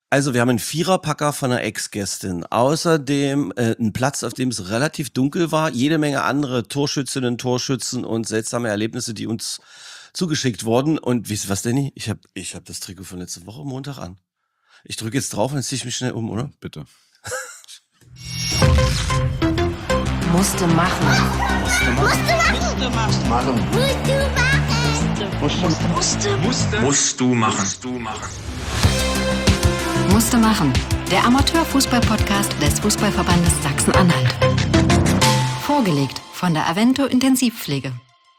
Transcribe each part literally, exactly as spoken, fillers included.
Also wir haben einen Viererpacker von einer Ex-Gästin. Außerdem äh, einen Platz, auf dem es relativ dunkel war. Jede Menge andere Torschützinnen, Torschützen und seltsame Erlebnisse, die uns zugeschickt wurden. Und wisst ihr was, Danny? Ich habe ich hab das Trikot von letzter Woche Montag an. Ich drücke jetzt drauf und jetzt ziehe ich mich schnell um, oder? Bitte. Musste machen. Musste machen. Machen. Musste machen. Musste. Musste. Musst du machen. Musst du machen. Musste machen. Der Amateur-Fußball-Podcast des Fußballverbandes Sachsen-Anhalt. Vorgelegt von der Avento Intensivpflege.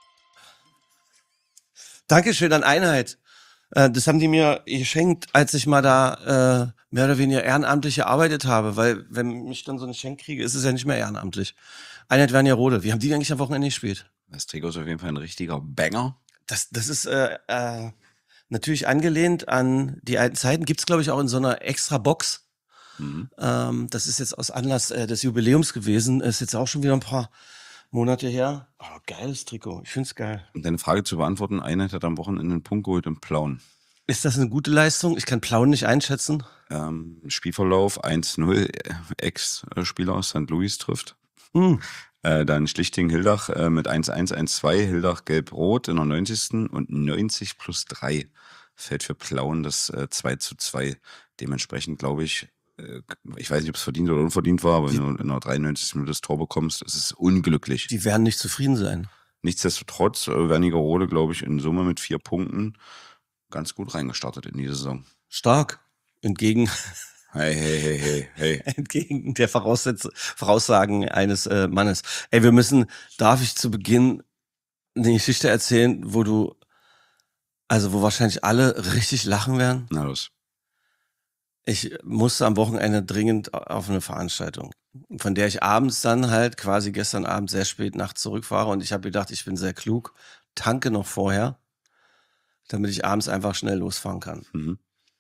Dankeschön an Einheit. Äh, das haben die mir geschenkt, als ich mal da äh, mehr oder weniger ehrenamtlich gearbeitet habe, weil wenn ich dann so ein Geschenk kriege, ist es ja nicht mehr ehrenamtlich. Einheit Wernigerode. Wie haben die eigentlich am Wochenende gespielt? Das Trikot ist auf jeden Fall ein richtiger Banger. Das, das ist äh, äh, natürlich angelehnt an die alten Zeiten. Gibt's, glaube ich, auch in so einer extra Box. Mhm. Ähm, das ist jetzt aus Anlass äh, des Jubiläums gewesen. Ist jetzt auch schon wieder ein paar Monate her. Oh, geiles Trikot. Ich find's geil. Um deine Frage zu beantworten, Einheit hat am Wochenende einen Punkt geholt im Plauen. Ist das eine gute Leistung? Ich kann Plauen nicht einschätzen. Ähm, Spielverlauf eins null, Ex-Spieler aus Sankt Louis trifft. Hm. Äh, dann Schlichting-Hildach äh, mit eins eins, eins zwei, Hildach gelb-rot in der neunzigsten und neunzig plus drei fällt für Plauen das äh, zwei zu zwei. Dementsprechend glaube ich, äh, ich weiß nicht, ob es verdient oder unverdient war, aber wenn du in der dreiundneunzigsten Minute das Tor bekommst, ist es unglücklich. Die werden nicht zufrieden sein. Nichtsdestotrotz, äh, Wernigerode, glaube ich, in Summe mit vier Punkten ganz gut reingestartet in die Saison. Stark. Entgegen, Hey, hey, hey, hey, hey. entgegen der Voraussetz Voraussagen eines äh, Mannes. Ey, wir müssen, darf ich zu Beginn eine Geschichte erzählen, wo du, also wo wahrscheinlich alle richtig lachen werden? Na los. Ich musste am Wochenende dringend auf eine Veranstaltung, von der ich abends dann halt quasi gestern Abend sehr spät nachts zurückfahre und ich habe gedacht, ich bin sehr klug, tanke noch vorher, damit ich abends einfach schnell losfahren kann. Mhm.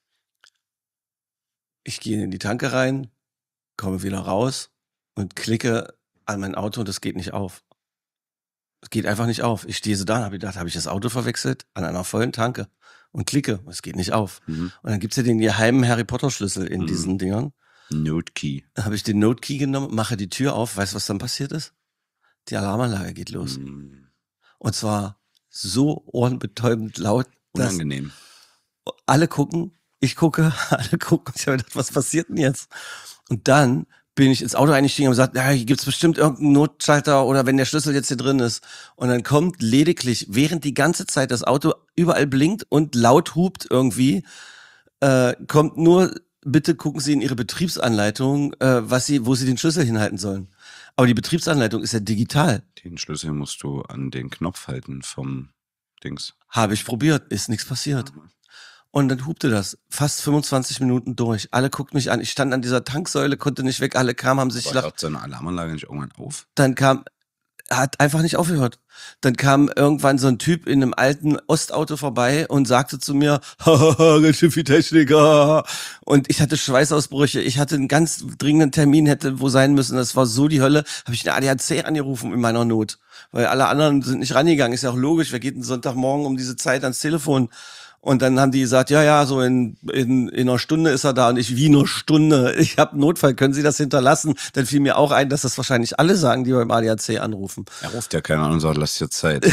Ich gehe in die Tanke rein, komme wieder raus und klicke an mein Auto und es geht nicht auf. Es geht einfach nicht auf. Ich stehe so da und habe gedacht, habe ich das Auto verwechselt an einer vollen Tanke und klicke, es geht nicht auf. Mhm. Und dann gibt's ja den geheimen Harry Potter Schlüssel in Mhm. diesen Dingern. Note Key. Dann habe ich den Note Key genommen, mache die Tür auf, weißt du, was dann passiert ist? Die Alarmanlage geht los. Mhm. Und zwar so ohrenbetäubend laut, dass Unangenehm. alle gucken, ich gucke, alle gucken. Ich habe gedacht, was passiert denn jetzt? Und dann bin ich ins Auto eingestiegen und gesagt, ja, hier gibt's bestimmt irgendeinen Notschalter oder wenn der Schlüssel jetzt hier drin ist. Und dann kommt lediglich, während die ganze Zeit das Auto überall blinkt und laut hupt irgendwie, äh, kommt nur, bitte gucken Sie in Ihre Betriebsanleitung, äh, was Sie, wo Sie den Schlüssel hinhalten sollen. Aber die Betriebsanleitung ist ja digital. Den Schlüssel musst du an den Knopf halten vom Dings. Habe ich probiert, ist nichts passiert. Und dann hupte das fast fünfundzwanzig Minuten durch. Alle guckten mich an. Ich stand an dieser Tanksäule, konnte nicht weg. Alle kamen, haben sich Aber lacht. hört seine Alarmanlage nicht irgendwann auf? Dann kam, hat einfach nicht aufgehört. Dann kam irgendwann so ein Typ in einem alten Ostauto vorbei und sagte zu mir, hahaha, ganz schön viel Technik, hahaha. Und ich hatte Schweißausbrüche. Ich hatte einen ganz dringenden Termin, hätte wo sein müssen. Das war so die Hölle. Habe ich den A D A C angerufen in meiner Not. Weil alle anderen sind nicht rangegangen. Ist ja auch logisch. Wer geht einen Sonntagmorgen um diese Zeit ans Telefon? Und dann haben die gesagt, ja, ja, so in, in, in einer Stunde ist er da. Und ich, wie eine Stunde? Ich habe Notfall, können Sie das hinterlassen? Dann fiel mir auch ein, dass das wahrscheinlich alle sagen, die beim A D A C anrufen. Er ruft ja keiner an und sagt, lass dir Zeit.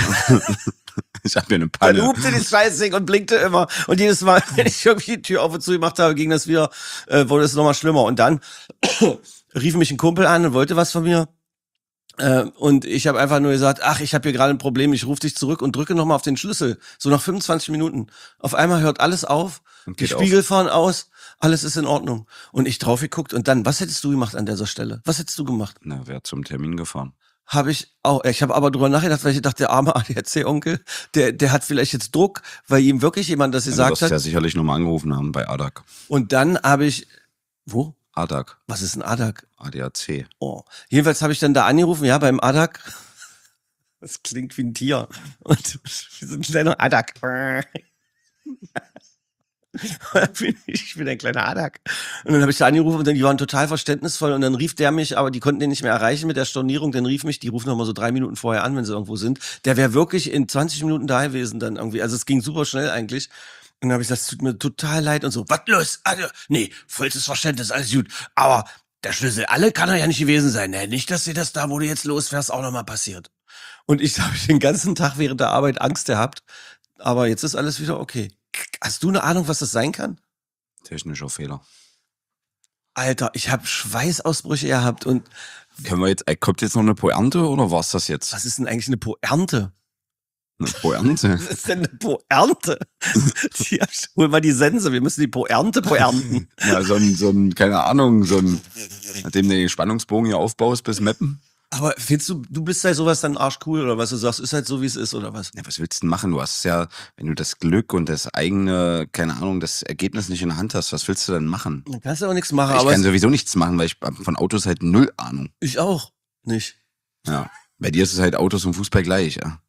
Ich hab hier eine Dann Panne. hupte das Scheißding und blinkte immer. Und jedes Mal, wenn ich irgendwie die Tür auf und zu gemacht habe, ging das wieder, äh, wurde es nochmal schlimmer. Und dann rief mich ein Kumpel an und wollte was von mir. Äh, und ich habe einfach nur gesagt, ach, ich habe hier gerade ein Problem, ich rufe dich zurück und drücke nochmal auf den Schlüssel. So nach fünfundzwanzig Minuten. Auf einmal hört alles auf, Und die geht Spiegel fahren aus, alles ist in Ordnung. Und ich drauf geguckt und dann, was hättest du gemacht an dieser Stelle? Was hättest du gemacht? Na, wer hat zum Termin gefahren? Habe ich auch, ich habe aber drüber nachgedacht, weil ich dachte, der arme A D A C-Onkel, der, der hat vielleicht jetzt Druck, weil ihm wirklich jemand das Ja, du gesagt wirst hat. ja sicherlich nochmal angerufen haben bei A D A C. Und dann habe ich, wo? A D A C, Was ist ein A D A C? A D A C. Oh. Jedenfalls habe ich dann da angerufen, ja, beim A D A C. Das klingt wie ein Tier. Und wir sind ein kleiner A D A C. Ich bin ein kleiner A D A C. Und dann habe ich da angerufen und dann, die waren total verständnisvoll und dann rief der mich, aber die konnten den nicht mehr erreichen mit der Stornierung, dann rief mich, die rufen noch mal so drei Minuten vorher an, wenn sie irgendwo sind. Der wäre wirklich in zwanzig Minuten da gewesen dann irgendwie. Also es ging super schnell eigentlich. dann habe ich gesagt, es tut mir total leid und so. Was los? Also, nee, vollstes Verständnis, alles gut. Aber der Schlüssel, alle kann er ja nicht gewesen sein. Ne? Nicht, dass dir das da, wo du jetzt losfährst, auch nochmal passiert. Und ich habe den ganzen Tag während der Arbeit Angst gehabt. Aber jetzt ist alles wieder okay. Hast du eine Ahnung, was das sein kann? Technischer Fehler. Alter, ich habe Schweißausbrüche gehabt und Können wir jetzt, äh, kommt jetzt noch eine Pointe oder war's das jetzt? was ist denn eigentlich eine Poernte? Eine Pointe? Was ist denn eine Poernte? Ja, hol mal die Sense, wir müssen die Poernte poernten. Ja, so ein, so ein, keine Ahnung, so ein, nachdem du den Spannungsbogen hier aufbaust bis Meppen. Aber findest du, du bist halt sowas dann arschcool oder was du sagst, ist halt so, wie es ist oder was? Ja, was willst du denn machen? Du hast ja, wenn du das Glück und das eigene, keine Ahnung, das Ergebnis nicht in der Hand hast, was willst du denn machen? Dann kannst du auch nichts machen, Ich aber kann es, sowieso nichts machen, weil ich hab von Autos halt null Ahnung. ich auch nicht. Ja. Bei dir ist es halt Autos und Fußball gleich, ja.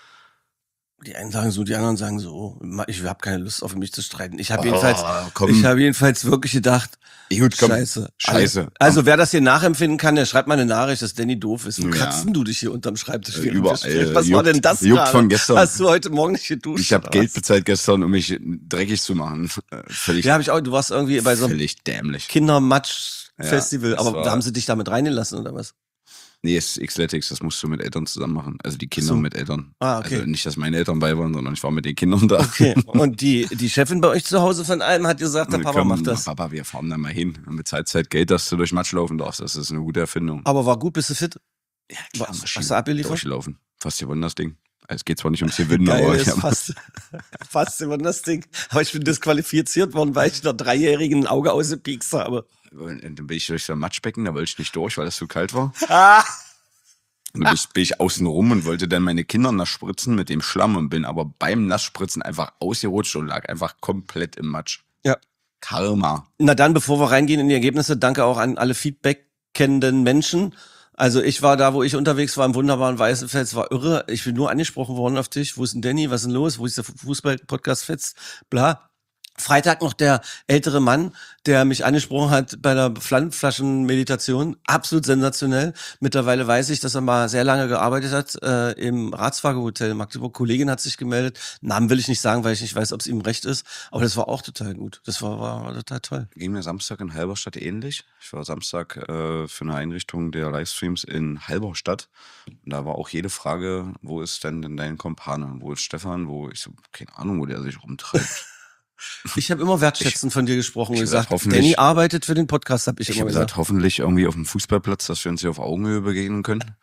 Die einen sagen so, die anderen sagen so. Ich habe keine Lust auf mich zu streiten. Ich habe Oh, jedenfalls, komm. ich habe jedenfalls wirklich gedacht, Gut, komm. Scheiße. Scheiße. Also wer das hier nachempfinden kann, der schreibt mal eine Nachricht, dass Danny doof ist. Wo Ja. kratzt denn du dich hier unterm Schreibtisch? Äh, während wir überall. sprechen? Was war Juckt- denn das juckt gerade? von gestern. Hast du heute Morgen nicht geduscht? Ich habe oder Geld was? bezahlt gestern, um mich dreckig zu machen. Äh, Völlig, Ja, habe ich auch. Du warst irgendwie bei so einem völlig dämlich. Kindermatsch-Festival. Ja, das aber war- da haben sie dich damit reingelassen oder was? Nee, es ist Xletics, das musst du mit Eltern zusammen machen. Also die Kinder So. mit Eltern. Ah, okay. Also nicht, dass meine Eltern bei waren, sondern ich war mit den Kindern da. Okay. Und die, die Chefin bei euch zu Hause von allem hat gesagt, der Und Papa komm, macht das. Papa, wir fahren da mal hin. Und bezahlt halt Geld, dass du durch Matsch laufen darfst. Das ist eine gute Erfindung. Aber war gut, bist du fit? Ja, Was- Maschine. hast du abgeliefert? Durchlaufen. Fast gewonnen, das Ding. Es geht zwar nicht ums Gewinnen, Geil, aber ist ich hab, fast, fast immer das Ding. Aber ich bin disqualifiziert worden, weil ich einer Dreijährigen ein Auge ausgepiekst habe. dann bin ich durch so ein Matschbecken, da wollte ich nicht durch, weil das zu kalt war. Ah! Und dann bin ich, bin ich außen rum und wollte dann meine Kinder nass spritzen mit dem Schlamm und bin aber beim Nassspritzen einfach ausgerutscht und lag einfach komplett im Matsch. Ja. Karma. Na dann, bevor wir reingehen in die Ergebnisse, danke auch an alle Feedback-kennenden Menschen. Also ich war da, wo ich unterwegs war, im wunderbaren Weißenfels, es war irre. Ich bin nur angesprochen worden auf dich. Wo ist denn Danny? Was ist denn los? Wo ist der Fußball-Podcast fetzt? Bla. Freitag noch der ältere Mann, der mich angesprochen hat bei der Pfandflaschenmeditation. Absolut sensationell. Mittlerweile weiß ich, dass er mal sehr lange gearbeitet hat äh, im Ratsfahrerhotel in Magdeburg. Kollegin hat sich gemeldet. Namen will ich nicht sagen, weil ich nicht weiß, ob es ihm recht ist. Aber das war auch total gut. Das war, war, war total toll. Ging mir Samstag in Halberstadt ähnlich. Ich war Samstag äh, für eine Einrichtung der Livestreams in Halberstadt. Und da war auch jede Frage, wo ist denn denn dein Kumpane? Wo ist Stefan? Wo ich so, keine Ahnung, wo der sich rumtreibt. Ich habe immer wertschätzend von dir gesprochen ich und hab gesagt, gesagt, hoffentlich- Danny arbeitet für den Podcast, habe ich, Ich immer habe gesagt. gesagt, hoffentlich irgendwie auf dem Fußballplatz, dass wir uns hier auf Augenhöhe begegnen können.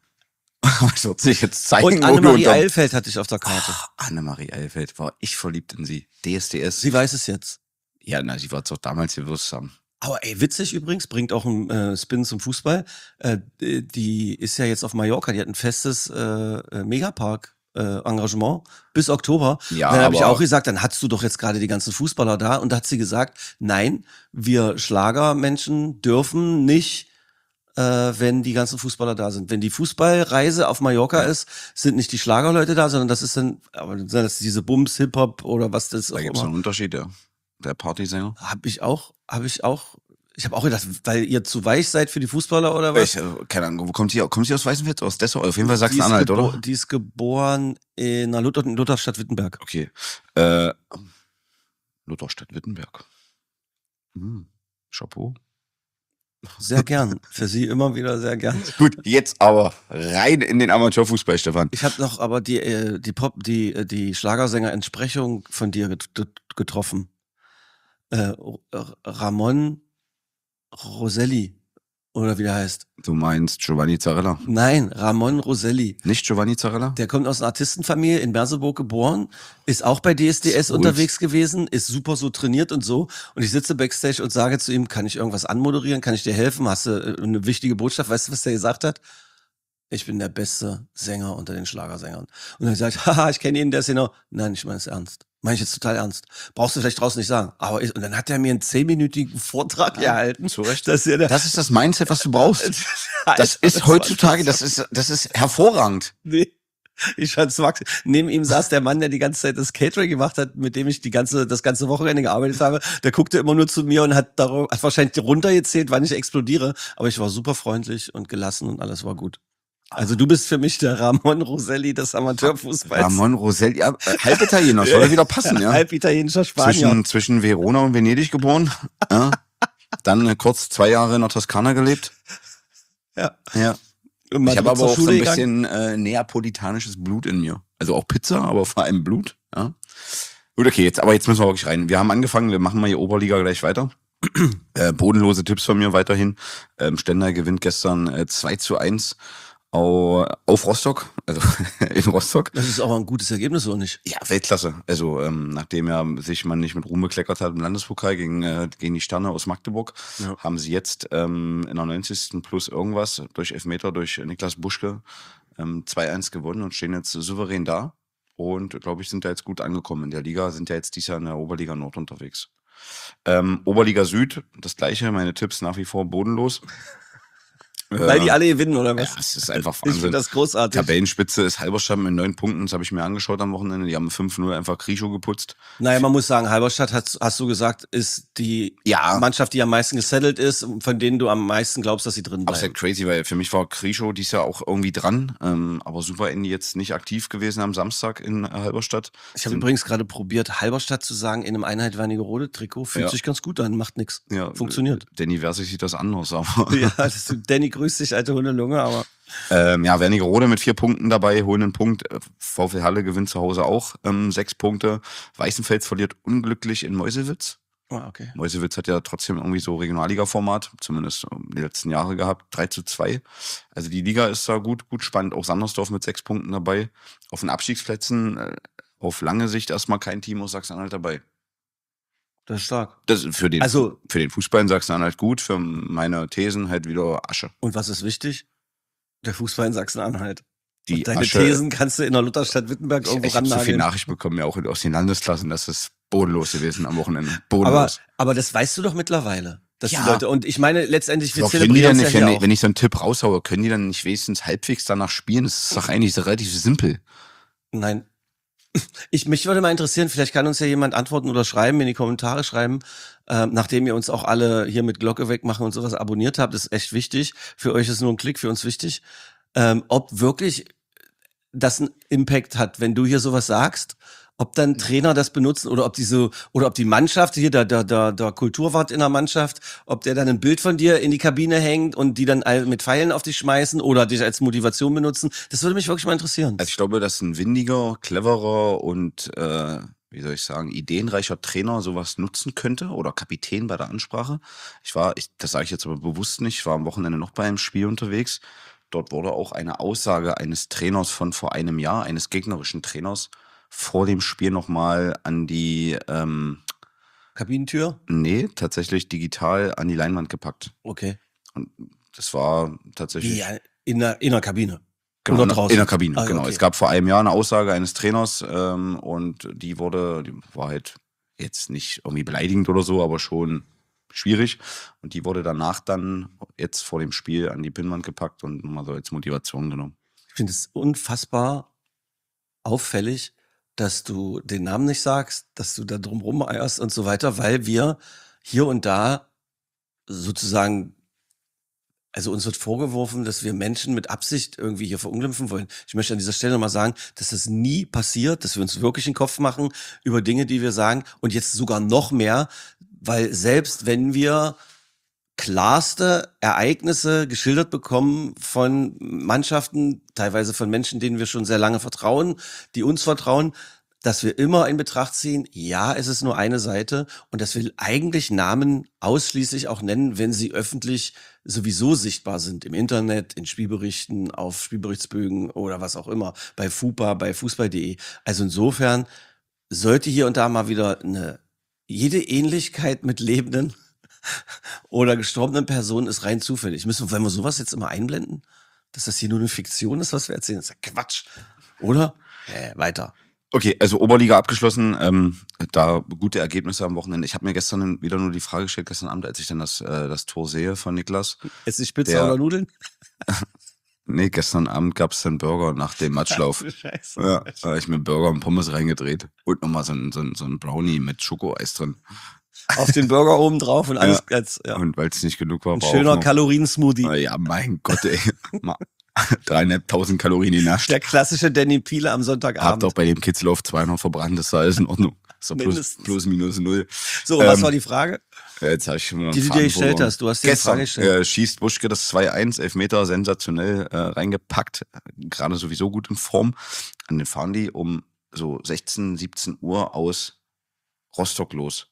Das wird sich jetzt zeigen, Und wo du Annemarie unterm- Eilfeld hatte ich auf der Karte. Annemarie Eilfeld, war ich verliebt in sie. D S D S. Sie weiß es jetzt. Ja, na, sie war doch damals gewusst. Aber ey, witzig übrigens, bringt auch einen äh, Spin zum Fußball. Äh, die ist ja jetzt auf Mallorca, die hat ein festes äh, äh, Megapark. Äh, Engagement bis Oktober. Ja, dann habe ich aber- auch gesagt, dann hast du doch jetzt gerade die ganzen Fußballer da. Und da hat sie gesagt, nein, wir Schlagermenschen dürfen nicht, äh, wenn die ganzen Fußballer da sind. Wenn die Fußballreise auf Mallorca ist, sind nicht die Schlagerleute da, sondern das ist dann, aber dann sind das diese Bums, Hip-Hop oder was das Da auch gibt es immer. einen Unterschied, ja. Der Partysänger. Hab ich auch, habe ich auch. Ich habe auch gedacht, weil ihr zu weich seid für die Fußballer oder was? Ich, äh, keine Ahnung, wo kommt sie? Kommt sie aus Weißenfels? Aus Dessau? Auf jeden Fall Die ist Sachsen-Anhalt, gebo- oder? Die ist geboren in der Luther, in Lutherstadt-Wittenberg. Okay. Äh, Lutherstadt-Wittenberg. Hm. Chapeau. Sehr gern. Für sie immer wieder sehr gern. Gut, jetzt aber rein in den Amateurfußball, Stefan. Ich habe noch aber die, äh, die Pop, die, äh, die Schlagersänger-Entsprechung von dir get- getroffen. Äh, Ramon Roselli. Oder wie der heißt. Du meinst Giovanni Zarella. Nein, Ramon Roselli. Nicht Giovanni Zarella? Der kommt aus einer Artistenfamilie in Merseburg geboren, ist auch bei D S D S Ist gut. unterwegs gewesen, ist super so trainiert und so. Und ich sitze backstage und sage zu ihm, kann ich irgendwas anmoderieren? Kann ich dir helfen? Hast du äh, eine wichtige Botschaft? Weißt du, was der gesagt hat? Ich bin der beste Sänger unter den Schlagersängern. Und er sagt, haha, ich kenne ihn, der ist genau. Nein, ich meine es ernst. Meine ich jetzt total ernst. Brauchst du vielleicht draußen nicht sagen. Aber ich, und dann hat er mir einen zehnminütigen Vortrag gehalten. zu Recht. Dass er der, Das ist das Mindset, was du brauchst. Das ist heutzutage, das ist, das ist hervorragend. Nee. Ich fand's Max. Neben ihm saß der Mann, der die ganze Zeit das Catering gemacht hat, mit dem ich die ganze, das ganze Wochenende gearbeitet habe. Der guckte immer nur zu mir und hat darauf, hat wahrscheinlich runtergezählt, wann ich explodiere. Aber ich war super freundlich und gelassen und alles war gut. Also du bist für mich der Ramon Roselli des Amateurfußballs. Ramon Roselli, ja, äh, halb Italiener, soll wieder passen, ja. Halb italienischer Spanier. Zwischen, zwischen Verona und Venedig geboren. Ja. Dann äh, kurz zwei Jahre in der Toskana gelebt. Ja. Ja. Und Ich habe aber zur auch so Schule ein gegangen. bisschen äh, neapolitanisches Blut in mir. Also auch Pizza, aber vor allem Blut. Ja. Gut, okay, jetzt, aber jetzt müssen wir wirklich rein. Wir haben angefangen, wir machen mal hier Oberliga gleich weiter. äh, bodenlose Tipps von mir weiterhin. Ähm, Stendal gewinnt gestern äh, zwei zu eins au, auf Rostock, also in Rostock. Das ist aber ein gutes Ergebnis, oder nicht? Ja, Weltklasse. Also ähm, nachdem ja sich man nicht mit Ruhm bekleckert hat im Landespokal gegen, äh, gegen die Sterne aus Magdeburg, Ja. haben sie jetzt ähm, in der neunzigsten plus irgendwas durch Elfmeter durch Niklas Buschke ähm, zwei eins gewonnen und stehen jetzt souverän da. Und glaube ich, sind da jetzt gut angekommen in der Liga, sind ja jetzt dieses Jahr in der Oberliga Nord unterwegs. Ähm, Oberliga Süd, das gleiche, meine Tipps nach wie vor bodenlos. Weil die alle gewinnen, oder Ja, was? es ist einfach Ich Wahnsinn. finde das großartig. Tabellenspitze ist Halberstadt mit neun Punkten, das habe ich mir angeschaut am Wochenende. Die haben fünf null einfach Krischow geputzt. Naja, man muss sagen, Halberstadt, hast, hast du gesagt, ist die Ja. Mannschaft, die am meisten gesettelt ist, von denen du am meisten glaubst, dass sie drin Aber es ist bleiben. halt crazy, weil für mich war Krischow dies Jahr auch irgendwie dran. Ähm, aber Super Indy jetzt nicht aktiv gewesen am Samstag in äh, Halberstadt. Ich habe Sind- übrigens gerade probiert, Halberstadt zu sagen, in einem Einheit Wernigerode-Trikot. Fühlt Ja. sich ganz gut an, macht nix. ja, Funktioniert. Danny Versich sieht das anders, aber Ja, das ist, Danny grüßt dich, alte Hundelunge, aber ähm, ja, Wernigerode mit vier Punkten dabei, holen einen Punkt. Äh, VfL Halle gewinnt zu Hause auch ähm, sechs Punkte. Weißenfels verliert unglücklich in Meuselwitz. ah, okay. Meuselwitz hat ja trotzdem irgendwie so Regionalliga-Format, zumindest ähm, die letzten Jahre gehabt, drei zu zwei. Also die Liga ist da gut, gut spannend. Auch Sandersdorf mit sechs Punkten dabei. Auf den Abstiegsplätzen äh, auf lange Sicht erstmal kein Team aus Sachsen-Anhalt dabei. Das ist stark. Das ist für den, Also- für den Fußball in Sachsen-Anhalt gut, für meine Thesen halt wieder Asche. Und was ist wichtig? Der Fußball in Sachsen-Anhalt. Die Und deine Asche, Thesen kannst du in der Lutherstadt Wittenberg ich, irgendwo ich habe so viel rannageln. Nachricht bekommen, ja auch aus den Landesklassen, das ist bodenlos gewesen am Wochenende. aber, Bodenlos. aber das weißt du doch mittlerweile. Dass die Ja. Leute, und ich meine, letztendlich, wir Aber können die zelebrieren dann es nicht, ja wenn, hier ich- auch. wenn ich so einen Tipp raushaue, können die dann nicht wenigstens halbwegs danach spielen? Das ist doch eigentlich relativ simpel. Nein. Ich, mich würde mal interessieren, vielleicht kann uns ja jemand antworten oder schreiben, in die Kommentare schreiben, ähm, nachdem ihr uns auch alle hier mit Glocke wegmachen und sowas abonniert habt, das ist echt wichtig. Für euch ist nur ein Klick, für uns wichtig. Ähm, ob wirklich das einen Impact hat, wenn du hier sowas sagst, ob dann Trainer das benutzen oder ob die so, oder ob die Mannschaft, hier der, der, der, der Kulturwart in der Mannschaft, ob der dann ein Bild von dir in die Kabine hängt und die dann all mit Pfeilen auf dich schmeißen oder dich als Motivation benutzen. Das würde mich wirklich mal interessieren. Also ich glaube, dass ein windiger, cleverer und, äh, wie soll ich sagen, ideenreicher Trainer sowas nutzen könnte oder Kapitän bei der Ansprache. Ich war, ich, das sage ich jetzt aber bewusst nicht, ich war am Wochenende noch bei einem Spiel unterwegs. Dort wurde auch eine Aussage eines Trainers von vor einem Jahr, eines gegnerischen Trainers, vor dem Spiel nochmal an die, ähm, Kabinentür? nee, tatsächlich digital an die Leinwand gepackt. Okay. Und das war tatsächlich... Wie, in der, in der Kabine. Genau, Oder in der- draußen? in der Kabine, Ah, genau. okay. Es gab vor einem Jahr eine Aussage eines Trainers ähm, und die wurde, die war halt jetzt nicht irgendwie beleidigend oder so, aber schon schwierig. Und die wurde danach dann jetzt vor dem Spiel an die Pinnwand gepackt und nochmal so als Motivation genommen. Ich finde es unfassbar auffällig, dass du den Namen nicht sagst, dass du da drum rumeierst und so weiter, weil wir hier und da sozusagen, also uns wird vorgeworfen, dass wir Menschen mit Absicht irgendwie hier verunglimpfen wollen. Ich möchte an dieser Stelle nochmal sagen, dass das nie passiert, dass wir uns wirklich einen Kopf machen über Dinge, die wir sagen und jetzt sogar noch mehr, weil selbst wenn wir klarste Ereignisse geschildert bekommen von Mannschaften, teilweise von Menschen, denen wir schon sehr lange vertrauen, die uns vertrauen, dass wir immer in Betracht ziehen, ja, es ist nur eine Seite und dass wir eigentlich Namen ausschließlich auch nennen, wenn sie öffentlich sowieso sichtbar sind, im Internet, in Spielberichten, auf Spielberichtsbögen oder was auch immer, bei FUPA, bei Fußball punkt de. Also insofern sollte hier und da mal wieder eine, jede Ähnlichkeit mit lebenden oder gestorbenen Personen ist rein zufällig. Müssen, wenn wir sowas jetzt immer einblenden, dass das hier nur eine Fiktion ist, was wir erzählen, das ist ja Quatsch, oder? Äh, weiter. Okay, also Oberliga abgeschlossen, ähm, da gute Ergebnisse am Wochenende. Ich habe mir gestern wieder nur die Frage gestellt, gestern Abend, als ich dann das, äh, das Tor sehe von Niklas. Ist die Pizza Der- oder Nudeln? Nee, gestern Abend gab's dann Burger nach dem Matchlauf. Scheiße. Ja, da habe ich mir Burger und Pommes reingedreht. Und nochmal so ein, so, ein, so ein Brownie mit Schokoeis drin. Auf den Burger oben drauf und alles ganz, ja. Und weil es nicht genug war, Ein war schöner auch noch, Kalorien-Smoothie. Ja, mein Gott, ey. Ma- Dreieinhalbtausend Kalorien genascht. Der klassische Danny Piele am Hab Sonntagabend. doch bei dem Kitzlauf zweihundert verbrannt, das ist alles in Ordnung. So plus, Mindestens. plus minus null. So, was Ähm, war die Frage, Ja, jetzt habe ich schon wieder die einen du dir Faden gestellt verloren. hast? Du hast dir die Frage Gestern gestellt. äh, schießt Buschke das zwei eins, Elfmeter, sensationell äh, reingepackt. Gerade sowieso gut in Form. Und dann fahren die um so sechzehn, siebzehn Uhr aus Rostock los.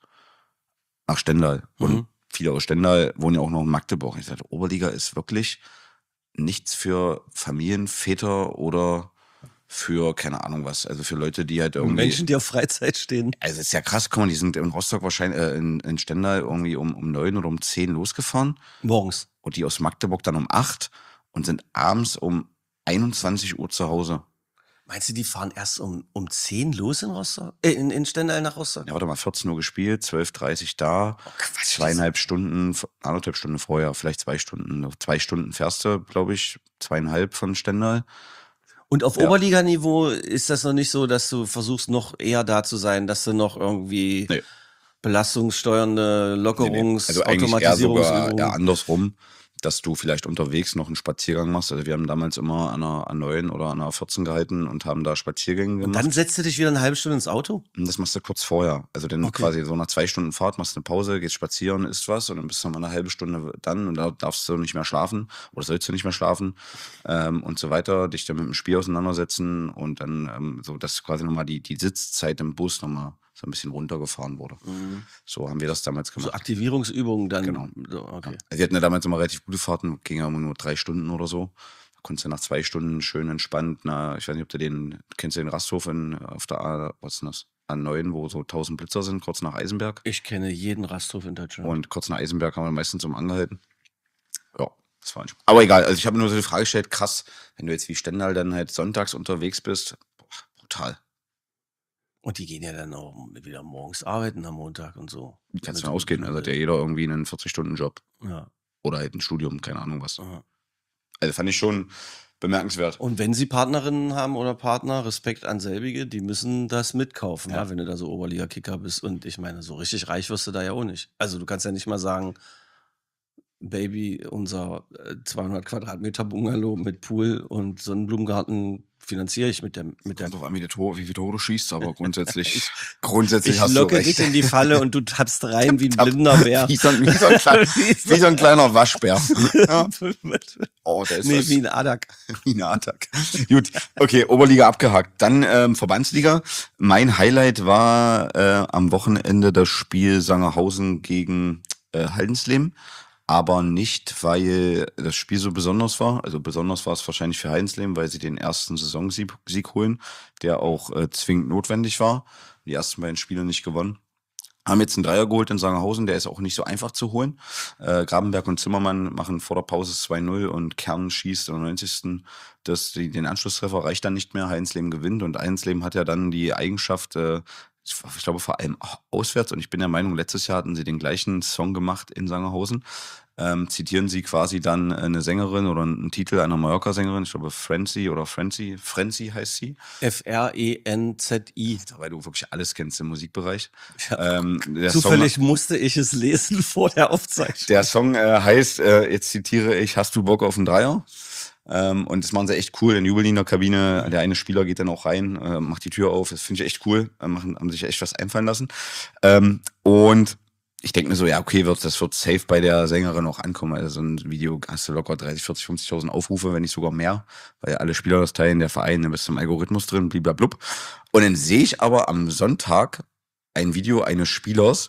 Nach Stendal. Und Mhm. viele aus Stendal wohnen ja auch noch in Magdeburg. Ich sagte, Oberliga ist wirklich nichts für Familien, Väter oder für keine Ahnung was. Also für Leute, die halt irgendwie... Menschen, die auf Freizeit stehen. Also ist ja krass, guck mal, die sind in Rostock wahrscheinlich, äh, in, in Stendal irgendwie um, um neun oder um zehn losgefahren Morgens. und die aus Magdeburg dann um acht und sind abends um einundzwanzig Uhr zu Hause. Meinst du, die fahren erst um, um zehn los in Rostock? Äh, in, in Stendal nach Rostock? Ja, warte mal, vierzehn Uhr gespielt, zwölf Uhr dreißig da, Oh, Quatsch. zweieinhalb Stunden, anderthalb Stunden vorher, vielleicht zwei Stunden, zwei Stunden fährst du, glaube ich, zweieinhalb von Stendal. Und auf Ja. Oberliganiveau ist das noch nicht so, dass du versuchst, noch eher da zu sein, dass du noch irgendwie Nee. belastungssteuernde Lockerungs-, Also eigentlich eher sogar Automatisierungsübungen. eher andersrum, dass du vielleicht unterwegs noch einen Spaziergang machst. Also wir haben damals immer an einer A neun oder an einer vierzehn gehalten und haben da Spaziergänge Und gemacht. dann setzt du dich wieder eine halbe Stunde ins Auto? Und das machst du kurz vorher. Also dann Okay. quasi so nach zwei Stunden Fahrt machst du eine Pause, gehst spazieren, isst was und dann bist du noch mal eine halbe Stunde dann und da darfst du nicht mehr schlafen oder sollst du nicht mehr schlafen ähm, und so weiter, dich dann mit dem Spiel auseinandersetzen und dann ähm, so, dass quasi nochmal die, die Sitzzeit im Bus nochmal so ein bisschen runtergefahren wurde. So haben wir das damals So gemacht. Aktivierungsübungen dann. Genau. So, okay. Also wir hatten ja damals immer relativ gute Fahrten, ging ja immer nur drei Stunden oder so. Da konntest du nach zwei Stunden schön entspannt, na, ich weiß nicht, ob du den, kennst du den Rasthof in, auf der A, was ist denn das? A neun, wo so tausend Blitzer sind, kurz nach Eisenberg. Ich kenne jeden Rasthof in Deutschland. Und kurz nach Eisenberg haben wir meistens um angehalten. Ja, das war nicht. Aber egal, also ich habe mir nur so die Frage gestellt, krass, wenn du jetzt wie Stendal dann halt sonntags unterwegs bist, boah, brutal. Und die gehen ja dann auch wieder morgens arbeiten am Montag und so. Kannst du Mit- mal ausgehen, also hat ja jeder irgendwie einen vierzig-Stunden-Job. Ja. Oder halt ein Studium, keine Ahnung was. Aha. Also fand ich schon bemerkenswert. Und wenn sie Partnerinnen haben oder Partner, Respekt an selbige, die müssen das mitkaufen, ja. Ja. wenn du da so Oberliga-Kicker bist. Und ich meine, so richtig reich wirst du da ja auch nicht. Also du kannst ja nicht mal sagen, Baby, unser äh, zweihundert Quadratmeter Bungalow mit Pool und Sonnenblumengarten finanziere ich mit der... Mit der Kommt drauf an, wie, der Tor, wie viel Tore du schießt, aber grundsätzlich, grundsätzlich ich hast locke du recht. dich in die Falle und du tappst rein wie ein blinder Bär. Wie so ein, wie so ein, klein, wie so ein kleiner Waschbär. Ja. Oh, der ist nee, was. wie ein Adak. Wie eine Attack. Gut, okay, Oberliga abgehakt. Dann ähm, Verbandsliga. Mein Highlight war äh, am Wochenende das Spiel Sangerhausen gegen äh, Haldensleben. Aber nicht, weil das Spiel so besonders war. Also besonders war es wahrscheinlich für Haldensleben, weil sie den ersten Saisonsieg Sieg holen, der auch äh, zwingend notwendig war. Die ersten beiden Spiele nicht gewonnen. Haben jetzt einen Dreier geholt in Sangerhausen, der ist auch nicht so einfach zu holen. Äh, Grabenberg und Zimmermann machen vor der Pause zwei null und Kern schießt in der neunzigsten Das, die, den Anschlusstreffer reicht dann nicht mehr. Haldensleben gewinnt und Haldensleben hat ja dann die Eigenschaft, äh, ich, ich glaube vor allem auswärts, und ich bin der Meinung, letztes Jahr hatten sie den gleichen Song gemacht in Sangerhausen. Ähm, zitieren sie quasi dann eine Sängerin oder einen Titel einer Mallorca-Sängerin, ich glaube Frenzy oder Frenzy, Frenzy heißt sie. F R E N Z I. Weil du wirklich alles kennst im Musikbereich. Ja. Ähm, der Zufällig Song, musste ich es lesen vor der Aufzeichnung. der Song äh, heißt, äh, jetzt zitiere ich, hast du Bock auf einen Dreier? Ähm, und das machen sie echt cool in Jubel in der Kabine. Der eine Spieler geht dann auch rein, äh, macht die Tür auf. Das finde ich echt cool. Äh, machen, haben sich echt was einfallen lassen. Ähm, und ich denke mir so, ja, okay, wird, das wird safe bei der Sängerin auch ankommen. Also so ein Video hast du locker dreißig, vierzig, fünfzigtausend Aufrufe, wenn nicht sogar mehr, weil alle Spieler das teilen, der Verein, dann bist du im Algorithmus drin, bliblablub. Und dann sehe ich aber am Sonntag ein Video eines Spielers,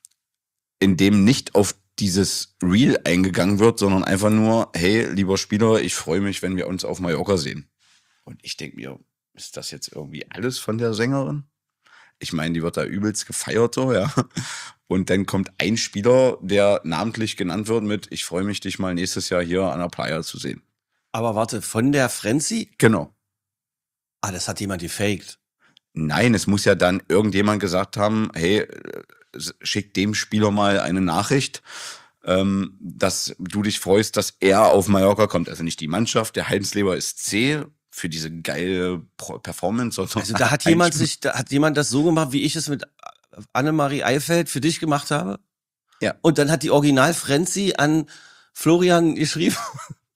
in dem nicht auf dieses Reel eingegangen wird, sondern einfach nur, hey, lieber Spieler, ich freue mich, wenn wir uns auf Mallorca sehen. Und ich denke mir, ist das jetzt irgendwie alles von der Sängerin? Ich meine, die wird da übelst gefeiert, so, ja. Und dann kommt ein Spieler, der namentlich genannt wird mit, ich freue mich, dich mal nächstes Jahr hier an der Playa zu sehen. Aber warte, von der Frenzy? Genau. Ah, das hat jemand gefaked. Nein, es muss ja dann irgendjemand gesagt haben, hey, schick dem Spieler mal eine Nachricht, ähm, dass du dich freust, dass er auf Mallorca kommt. Also nicht die Mannschaft, der Heidensleber ist C für diese geile Performance. Sondern Also da hat ein jemand Spiel- sich, da hat jemand das so gemacht, wie ich es mit Annemarie Eifeld für dich gemacht habe. Ja. Und dann hat die Original Frenzy an Florian geschrieben.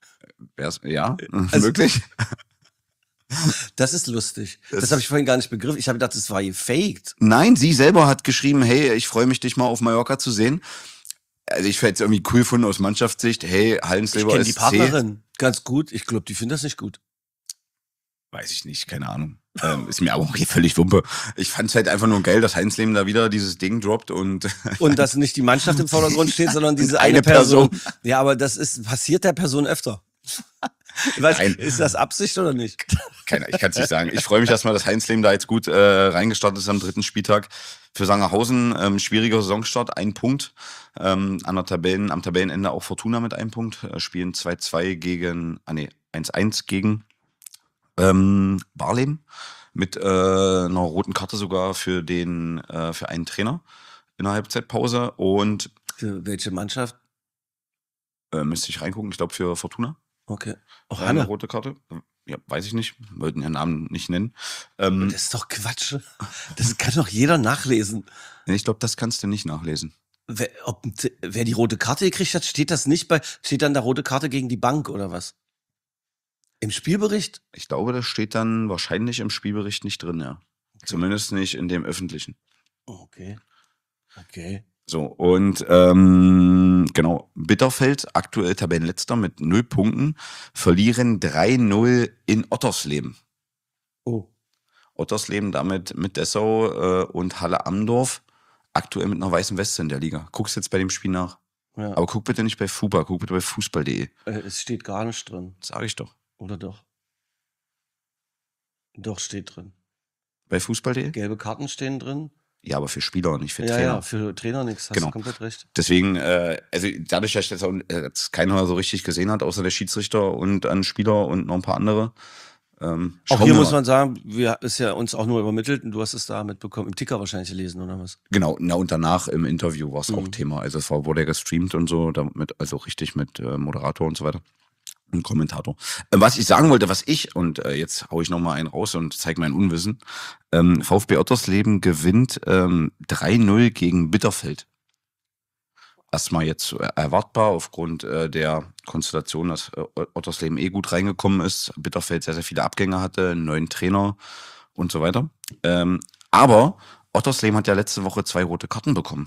Wär's, ja, Also- möglich. Das ist lustig. Das, Das- habe ich vorhin gar nicht begriffen. Ich habe gedacht, das war gefaked. Nein, sie selber hat geschrieben, hey, ich freue mich, dich mal auf Mallorca zu sehen. Also ich hätte es irgendwie cool gefunden aus Mannschaftssicht. Hey, Ich Hallensleber kenne die S C. Partnerin ganz gut. Ich glaube, die findet das nicht gut. Weiß ich nicht, keine Ahnung. Ähm, ist mir aber auch völlig Wumpe. Ich fand es halt einfach nur geil, dass Heinzleben da wieder dieses Ding droppt und Und dass nicht die Mannschaft im Vordergrund steht, sondern diese Eine eine Person. Person. Ja, aber das ist passiert der Person öfter. Was, Nein. ist das Absicht oder nicht? keiner, ich kann es nicht sagen. Ich freue mich erstmal, dass Heinzleben da jetzt gut äh, reingestartet ist am dritten Spieltag. Für Sangerhausen ähm, schwieriger Saisonstart, ein Punkt. Ähm, an der Tabellen, am Tabellenende auch Fortuna mit einem Punkt. Äh, spielen zwei zwei gegen, ah nee, eins eins gegen ähm, Barleben. Mit äh, einer roten Karte sogar für den, äh, für einen Trainer in der Halbzeitpause. Und Für welche Mannschaft? äh, müsste ich reingucken, ich glaube für Fortuna. Okay. Auch Eine Hanne. rote Karte. Ja, weiß ich nicht. Wollten ihren Namen nicht nennen. Ähm, Das ist doch Quatsch. Das kann doch jeder nachlesen. ich glaube, das kannst du nicht nachlesen. Wer, ob, ein T- wer die rote Karte gekriegt hat, steht das nicht bei, steht dann da rote Karte gegen die Bank oder was? Im Spielbericht? Ich glaube, das steht dann wahrscheinlich im Spielbericht nicht drin, ja. Zumindest nicht in dem öffentlichen. Okay. Okay. So, und ähm, genau, Bitterfeld, aktuell Tabellenletzter mit null Punkten, verlieren drei null in Ottersleben. Oh. Ottersleben damit mit Dessau äh, und Halle Amdorf, aktuell mit einer weißen Weste in der Liga. Guckst jetzt bei dem Spiel nach. Ja. Aber guck bitte nicht bei FUPA, guck bitte bei fußball punkt de. Äh, es steht gar nicht drin. Sag ich doch. Oder doch? Doch, steht drin. Bei fußball punkt de? Gelbe Karten stehen drin. Ja, aber für Spieler, nicht für Ja, Trainer. ja, für Trainer nichts. Hast Genau. du komplett recht. Deswegen, äh, also dadurch, dass das, auch, äh, das keiner so richtig gesehen hat, außer der Schiedsrichter und ein Spieler und noch ein paar andere. Ähm, Auch schauen hier wir muss mal. man sagen, wir ist ja uns auch nur übermittelt und du hast es da mitbekommen, im Ticker wahrscheinlich gelesen oder was? Genau, na und danach im Interview war es Mhm. auch Thema. Also es war, wurde ja gestreamt und so, damit, also richtig mit äh, Moderator und so weiter. Und Kommentator. Äh, was ich sagen wollte, was ich, und äh, jetzt hau ich nochmal einen raus und zeige mein Unwissen. Ähm, VfB Ottersleben gewinnt ähm, drei null gegen Bitterfeld. Erstmal jetzt äh, erwartbar aufgrund äh, der Konstellation, dass äh, Ottersleben eh gut reingekommen ist, Bitterfeld sehr, sehr viele Abgänge hatte, einen neuen Trainer und so weiter. Ähm, aber Ottersleben hat ja letzte Woche zwei rote Karten bekommen.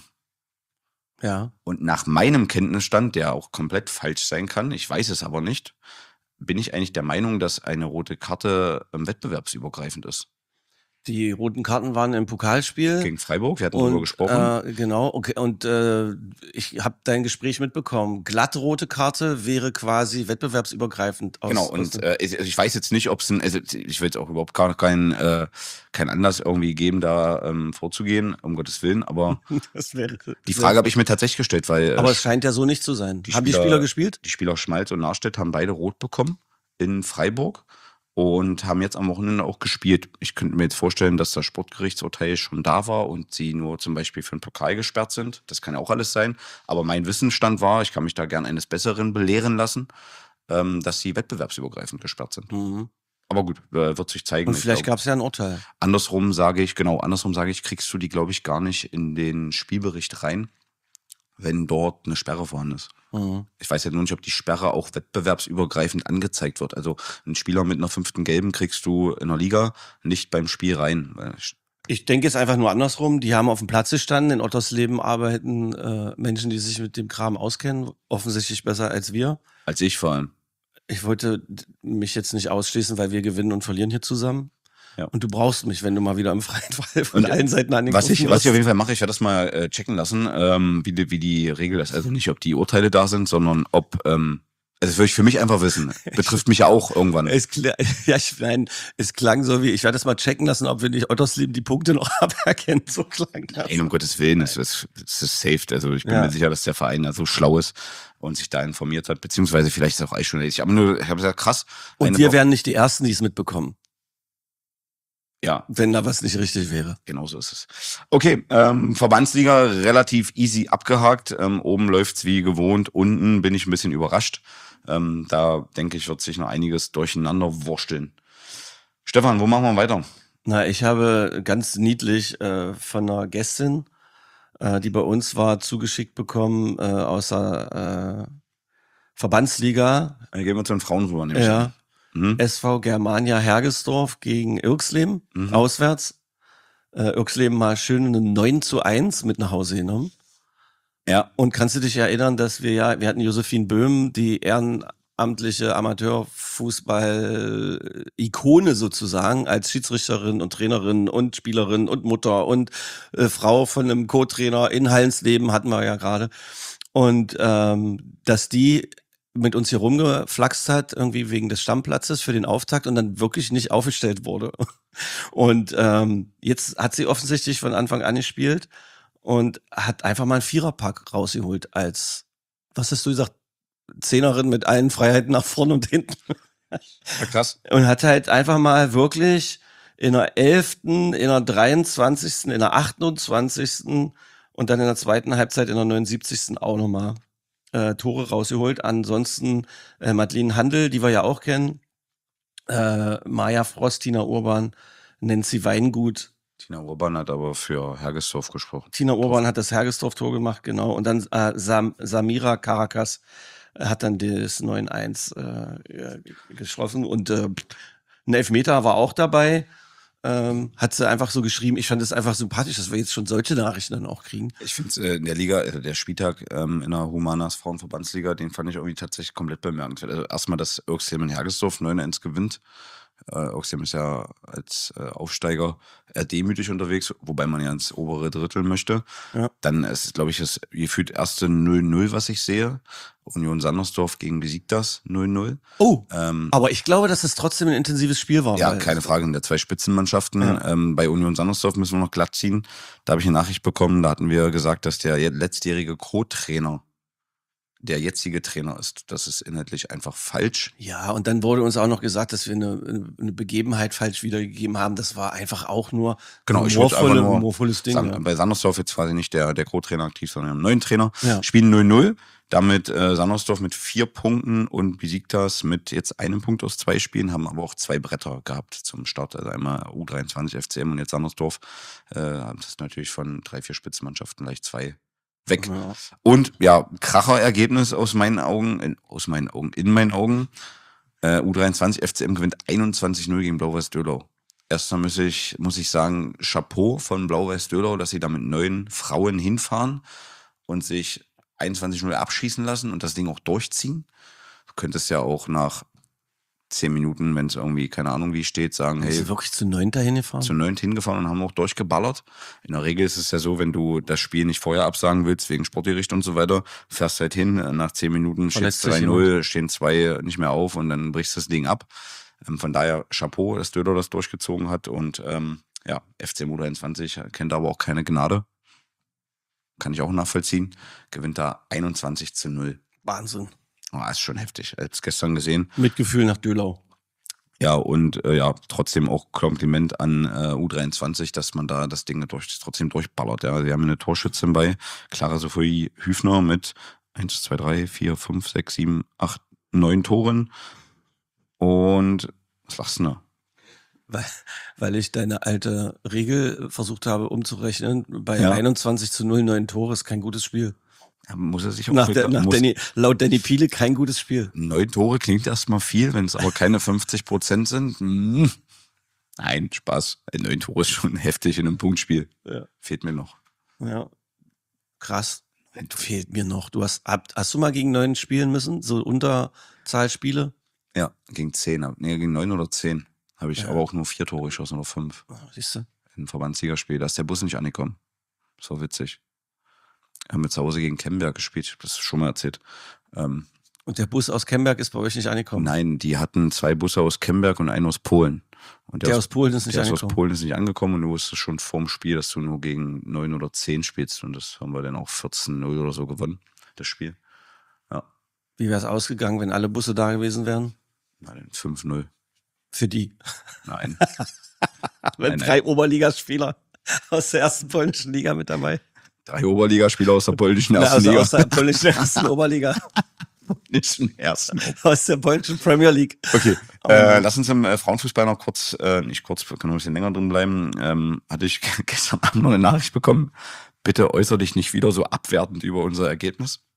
Ja. Und nach meinem Kenntnisstand, der auch komplett falsch sein kann, ich weiß es aber nicht, bin ich eigentlich der Meinung, dass eine rote Karte ähm, wettbewerbsübergreifend ist. Die roten Karten waren im Pokalspiel. Gegen Freiburg, wir hatten darüber Und, gesprochen. äh, genau, okay. Und äh, ich habe dein Gespräch mitbekommen. Glatte rote Karte wäre quasi wettbewerbsübergreifend. Aus, Genau, aus und dem- äh, ich, ich weiß jetzt nicht, ob es ein, also ich will jetzt auch überhaupt gar keinen äh, keinen Anlass irgendwie geben, da ähm, vorzugehen, um Gottes Willen, aber das wäre, die Frage habe ich mir tatsächlich gestellt, weil äh, Aber es scheint ja so nicht zu sein. die Haben die Spieler- Spieler gespielt? die Spieler Schmalz und Narstedt haben beide rot bekommen in Freiburg und haben jetzt am Wochenende auch gespielt. Ich könnte mir jetzt vorstellen, dass das Sportgerichtsurteil schon da war und sie nur zum Beispiel für den Pokal gesperrt sind. Das kann ja auch alles sein. Aber mein Wissensstand war, ich kann mich da gern eines Besseren belehren lassen, ähm, dass sie wettbewerbsübergreifend gesperrt sind. Mhm. Aber gut, äh, wird sich zeigen. Und Ich vielleicht glaub, gab es ja ein Urteil. andersrum sage ich, genau, andersrum sage ich, kriegst du die, glaube ich, gar nicht in den Spielbericht rein, wenn dort eine Sperre vorhanden ist. Mhm. Ich weiß ja nur nicht, ob die Sperre auch wettbewerbsübergreifend angezeigt wird. Also ein Spieler mit einer fünften Gelben kriegst du in der Liga nicht beim Spiel rein. Weil ich- Ich denke jetzt einfach nur andersrum. Die haben auf dem Platz gestanden. In Ottersleben arbeiten äh, Menschen, die sich mit dem Kram auskennen. Offensichtlich besser als wir. Als ich vor allem. Ich wollte d- mich jetzt nicht ausschließen, weil wir gewinnen und verlieren hier zusammen. Ja. Und du brauchst mich, wenn du mal wieder im freien Fall von Und, äh, allen Seiten angegriffen Was ich, was ich auf wirst. jeden Fall mache, ich werde das mal äh, checken lassen, ähm, wie, die, wie die Regel ist. Also nicht, ob die Urteile da sind, sondern ob, ähm, also das will ich für mich einfach wissen. Betrifft mich ja auch irgendwann. Es, kla- ja, ich meine, es klang so wie, ich werde das mal checken lassen, ob wir nicht Ottersleben die Punkte noch aberkennen. So klang das. Nein, um Gottes Willen, es ist, es ist safe. Also ich bin Ja. mir sicher, dass der Verein da so schlau ist und sich da informiert hat, beziehungsweise vielleicht ist es auch Eisjournalist. Aber nur, ich habe gesagt, krass. Und eine wir Woche- wären nicht die Ersten, die es mitbekommen, Ja, wenn da was nicht richtig wäre. genau so ist es. Okay, ähm, Verbandsliga relativ easy abgehakt. Ähm, oben läuft's wie gewohnt. Unten bin ich ein bisschen überrascht. Ähm, da denke ich, wird sich noch einiges durcheinander wursteln. Stefan, wo machen wir weiter? Na, ich habe ganz niedlich äh, von einer Gästin, äh, die bei uns war, zugeschickt bekommen, äh, aus der äh, Verbandsliga. Dann gehen wir zu den Frauen rüber. Nämlich Ja. Mhm. S V Germania Hergesdorf gegen Irksleben, Mhm. auswärts. Äh, Irksleben mal schön eine neun zu eins mit nach Hause genommen. Ja. Und kannst du dich erinnern, dass wir ja, wir hatten Josephine Böhm, die ehrenamtliche Amateurfußball-Ikone sozusagen, als Schiedsrichterin und Trainerin und Spielerin und Mutter und äh, Frau von einem Co-Trainer in Hallensleben hatten wir ja gerade. Und ähm, dass die mit uns hier rumgeflaxt hat, irgendwie wegen des Stammplatzes für den Auftakt und dann wirklich nicht aufgestellt wurde. Und ähm, jetzt hat sie offensichtlich von Anfang an gespielt und hat einfach mal einen Viererpack rausgeholt als, was hast du gesagt, Zehnerin mit allen Freiheiten nach vorne und hinten. Ja, krass. Und hat halt einfach mal wirklich in der elften, in der dreiundzwanzigsten, in der achtundzwanzigsten und dann in der zweiten Halbzeit in der neunundsiebzigsten auch nochmal äh, Tore rausgeholt. Ansonsten äh, Madeleine Handel, die wir ja auch kennen, äh, Maja Frost, Tina Urban, Nancy Weingut. Tina Urban hat aber für Hergesdorf gesprochen. Tina Urban hat das Hergesdorf-Tor gemacht, genau. Und dann äh, Sam, Samira Caracas hat dann das neun eins äh, geschossen. Und äh, ein Elfmeter war auch dabei. Ähm, hat sie einfach so geschrieben. Ich fand es einfach sympathisch, dass wir jetzt schon solche Nachrichten dann auch kriegen. Ich finde es äh, in der Liga, äh, der Spieltag ähm, in der Humanas Frauenverbandsliga, den fand ich irgendwie tatsächlich komplett bemerkenswert. Also erstmal, dass Irksleben in Hergesdorf neun eins gewinnt. Äh, Irksleben ist ja als äh, Aufsteiger eher demütig unterwegs, wobei man ja ins obere Drittel möchte. Ja. Dann ist, glaube ich, das gefühlt erste null null, was ich sehe. Union Sandersdorf gegen Besiktas null null. Oh, Ähm, aber ich glaube, dass es trotzdem ein intensives Spiel war. Ja, weil- keine Frage, der zwei Spitzenmannschaften. Ja. Ähm, bei Union Sandersdorf müssen wir noch glatt ziehen. Da habe ich eine Nachricht bekommen, da hatten wir gesagt, dass der je- letztjährige Co-Trainer der jetzige Trainer ist. Das ist inhaltlich einfach falsch. Ja, und dann wurde uns auch noch gesagt, dass wir eine, eine Begebenheit falsch wiedergegeben haben. Das war einfach auch nur Genau, ein ich würde einfach humorvolle- nur humorvolles Ding. sagen, ja. bei Sandersdorf jetzt quasi nicht der, der Co-Trainer aktiv, sondern einen neuen Trainer. Ja. Spielen null null. Damit äh, Sandersdorf mit vier Punkten und Besiktas mit jetzt einem Punkt aus zwei Spielen, haben aber auch zwei Bretter gehabt zum Start. Also einmal U dreiundzwanzig F C M und jetzt Sandersdorf. Äh, das ist natürlich von drei, vier Spitzenmannschaften gleich zwei weg. Ja. Und ja, Kracher-Ergebnis aus meinen Augen, in, aus meinen Augen, in meinen Augen. Äh, U dreiundzwanzig F C M gewinnt einundzwanzig null gegen Blau-Weiß Döhlau. Erstmal muss ich, muss ich sagen, Chapeau von Blau-Weiß Döhlau, dass sie da mit neun Frauen hinfahren und sich einundzwanzig null abschießen lassen und das Ding auch durchziehen. Du könntest ja auch nach zehn Minuten, wenn es irgendwie, keine Ahnung wie steht, sagen, Sind hey, Sie wirklich zu neun dahin gefahren? zu neunt hingefahren und haben auch durchgeballert. In der Regel ist es ja so, wenn du das Spiel nicht vorher absagen willst, wegen Sportgericht und so weiter, fährst halt hin, nach zehn Minuten steht Verletzt sich drei null, stehen zwei nicht mehr auf und dann brichst du das Ding ab. Ähm, von daher Chapeau, dass Döder das durchgezogen hat und ähm, ja, F C M U dreiundzwanzig kennt aber auch keine Gnade. Kann ich auch nachvollziehen. Gewinnt da einundzwanzig zu null. Wahnsinn. Oh, ist schon heftig. Ich hab's gestern gesehen. Mitgefühl nach Döhlau. Ja, und äh, ja, trotzdem auch Kompliment an äh, U dreiundzwanzig, dass man da das Ding durch, trotzdem durchballert. Ja, sie haben eine Torschützin bei, Clara Sophie Hüfner mit eins, zwei, drei, vier, fünf, sechs, sieben, acht, neun Toren. Und was lachst du da? Weil, weil ich deine alte Regel versucht habe umzurechnen. Bei Ja. einundzwanzig zu null, neun Tore ist kein gutes Spiel. Ja, muss er sich auch Nach, mit- der, nach muss, Danny, laut Danny Piele kein gutes Spiel. neun Tore klingt erstmal viel, wenn es aber keine fünfzig Prozent sind. Hm. Nein, Spaß. Neun Tore ist schon heftig in einem Punktspiel. Ja. Fehlt mir noch. Ja. Krass. Fehlt mir noch. Du hast, hab, hast du mal gegen neun spielen müssen? So Unterzahlspiele? Ja, gegen zehn. Nee, gegen neun oder zehn. Habe ich Ja. aber auch nur vier Tore geschossen oder fünf. Oh, siehst du? Im Verbandsligaspiel. Da ist der Bus nicht angekommen. So witzig. Haben wir zu Hause gegen Kemberg gespielt. Ich habe das schon mal erzählt. Ähm, Und der Bus aus Kemberg ist bei euch nicht angekommen? nein, die hatten zwei Busse aus Kemberg und einen aus Polen. Und Der aus Polen ist nicht der ist aus angekommen. Polen ist nicht angekommen und du wusstest schon vorm Spiel, dass du nur gegen neun oder zehn spielst. Und das haben wir dann auch vierzehn null oder so gewonnen, das Spiel. Ja, Wie wäre es ausgegangen, wenn alle Busse da gewesen wären? nein, fünf null. Für die. Nein. Wenn Nein, drei Oberligaspieler aus der ersten polnischen Liga mit dabei. Drei Oberligaspieler aus der polnischen Na, ersten also Liga. aus der polnischen ersten Oberliga. Nicht im ersten. Aus der polnischen Premier League. Okay, äh, lass uns im äh, Frauenfußball noch kurz, äh, nicht kurz, wir können noch ein bisschen länger drin bleiben. Ähm, hatte ich gestern Abend noch eine Nachricht bekommen. Bitte äußere dich nicht wieder so abwertend über unser Ergebnis. Ich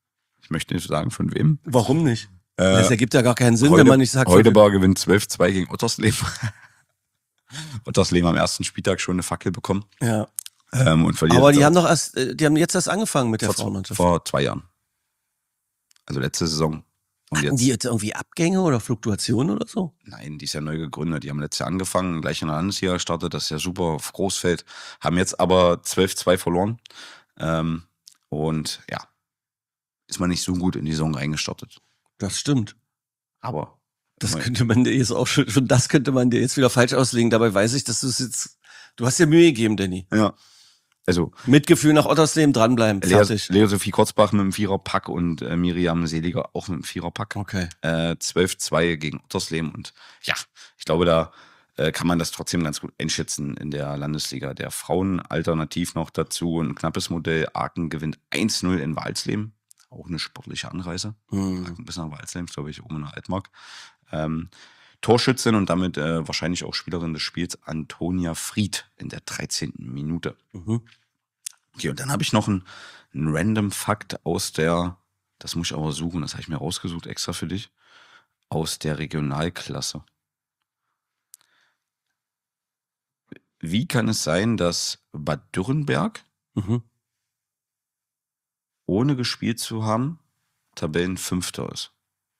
Ich möchte nicht sagen, von wem. Warum nicht? Äh, das ergibt ja gar keinen Sinn, heute, wenn man nicht sagt... Heudebar gewinnt zwölf zwei gegen Ottersleben. Ottersleben am ersten Spieltag schon eine Fackel bekommen. Ja. Ähm, und verliert Aber die auch haben doch erst, äh, die haben jetzt erst angefangen mit der vor, Frauenmannschaft. vor zwei Jahren. Also letzte Saison. Und Hatten jetzt, die jetzt irgendwie Abgänge oder Fluktuationen oder so? nein, die ist ja neu gegründet. Die haben letztes Jahr angefangen, gleich in der Landesliga gestartet. Das ist ja super auf Großfeld. Haben jetzt aber zwölf zwei verloren. Ähm, und ja, ist man nicht so gut in die Saison reingestartet. Das stimmt. Aber Das Neu. könnte man dir jetzt auch schon, schon das könnte man dir jetzt wieder falsch auslegen. Dabei weiß ich, dass du es jetzt, du hast dir Mühe gegeben, Danny. ja, also Mitgefühl nach Ottersleben, dranbleiben, Lea, fertig. Lea Sophie Kurzbach mit dem Viererpack und äh, Miriam Seliger auch mit dem Viererpack. Okay. Äh, zwölf zwei gegen Ottersleben. Und ja, ich glaube, da äh, kann man das trotzdem ganz gut einschätzen in der Landesliga der Frauen. Alternativ noch dazu ein knappes Modell. Aachen gewinnt eins null in Walsleben. Auch eine sportliche Anreise. Hm. Aachen bis nach Walsleben, glaube ich, oben in der Altmark. Ähm, Torschützin und damit äh, wahrscheinlich auch Spielerin des Spiels Antonia Fried in der dreizehnten Minute. Mhm. Okay, und dann habe ich noch einen, einen random Fakt aus der, das muss ich aber suchen, das habe ich mir rausgesucht extra für dich, aus der Regionalklasse. Wie kann es sein, dass Bad Dürrenberg, Mhm. ohne gespielt zu haben, Tabellenfünfter ist?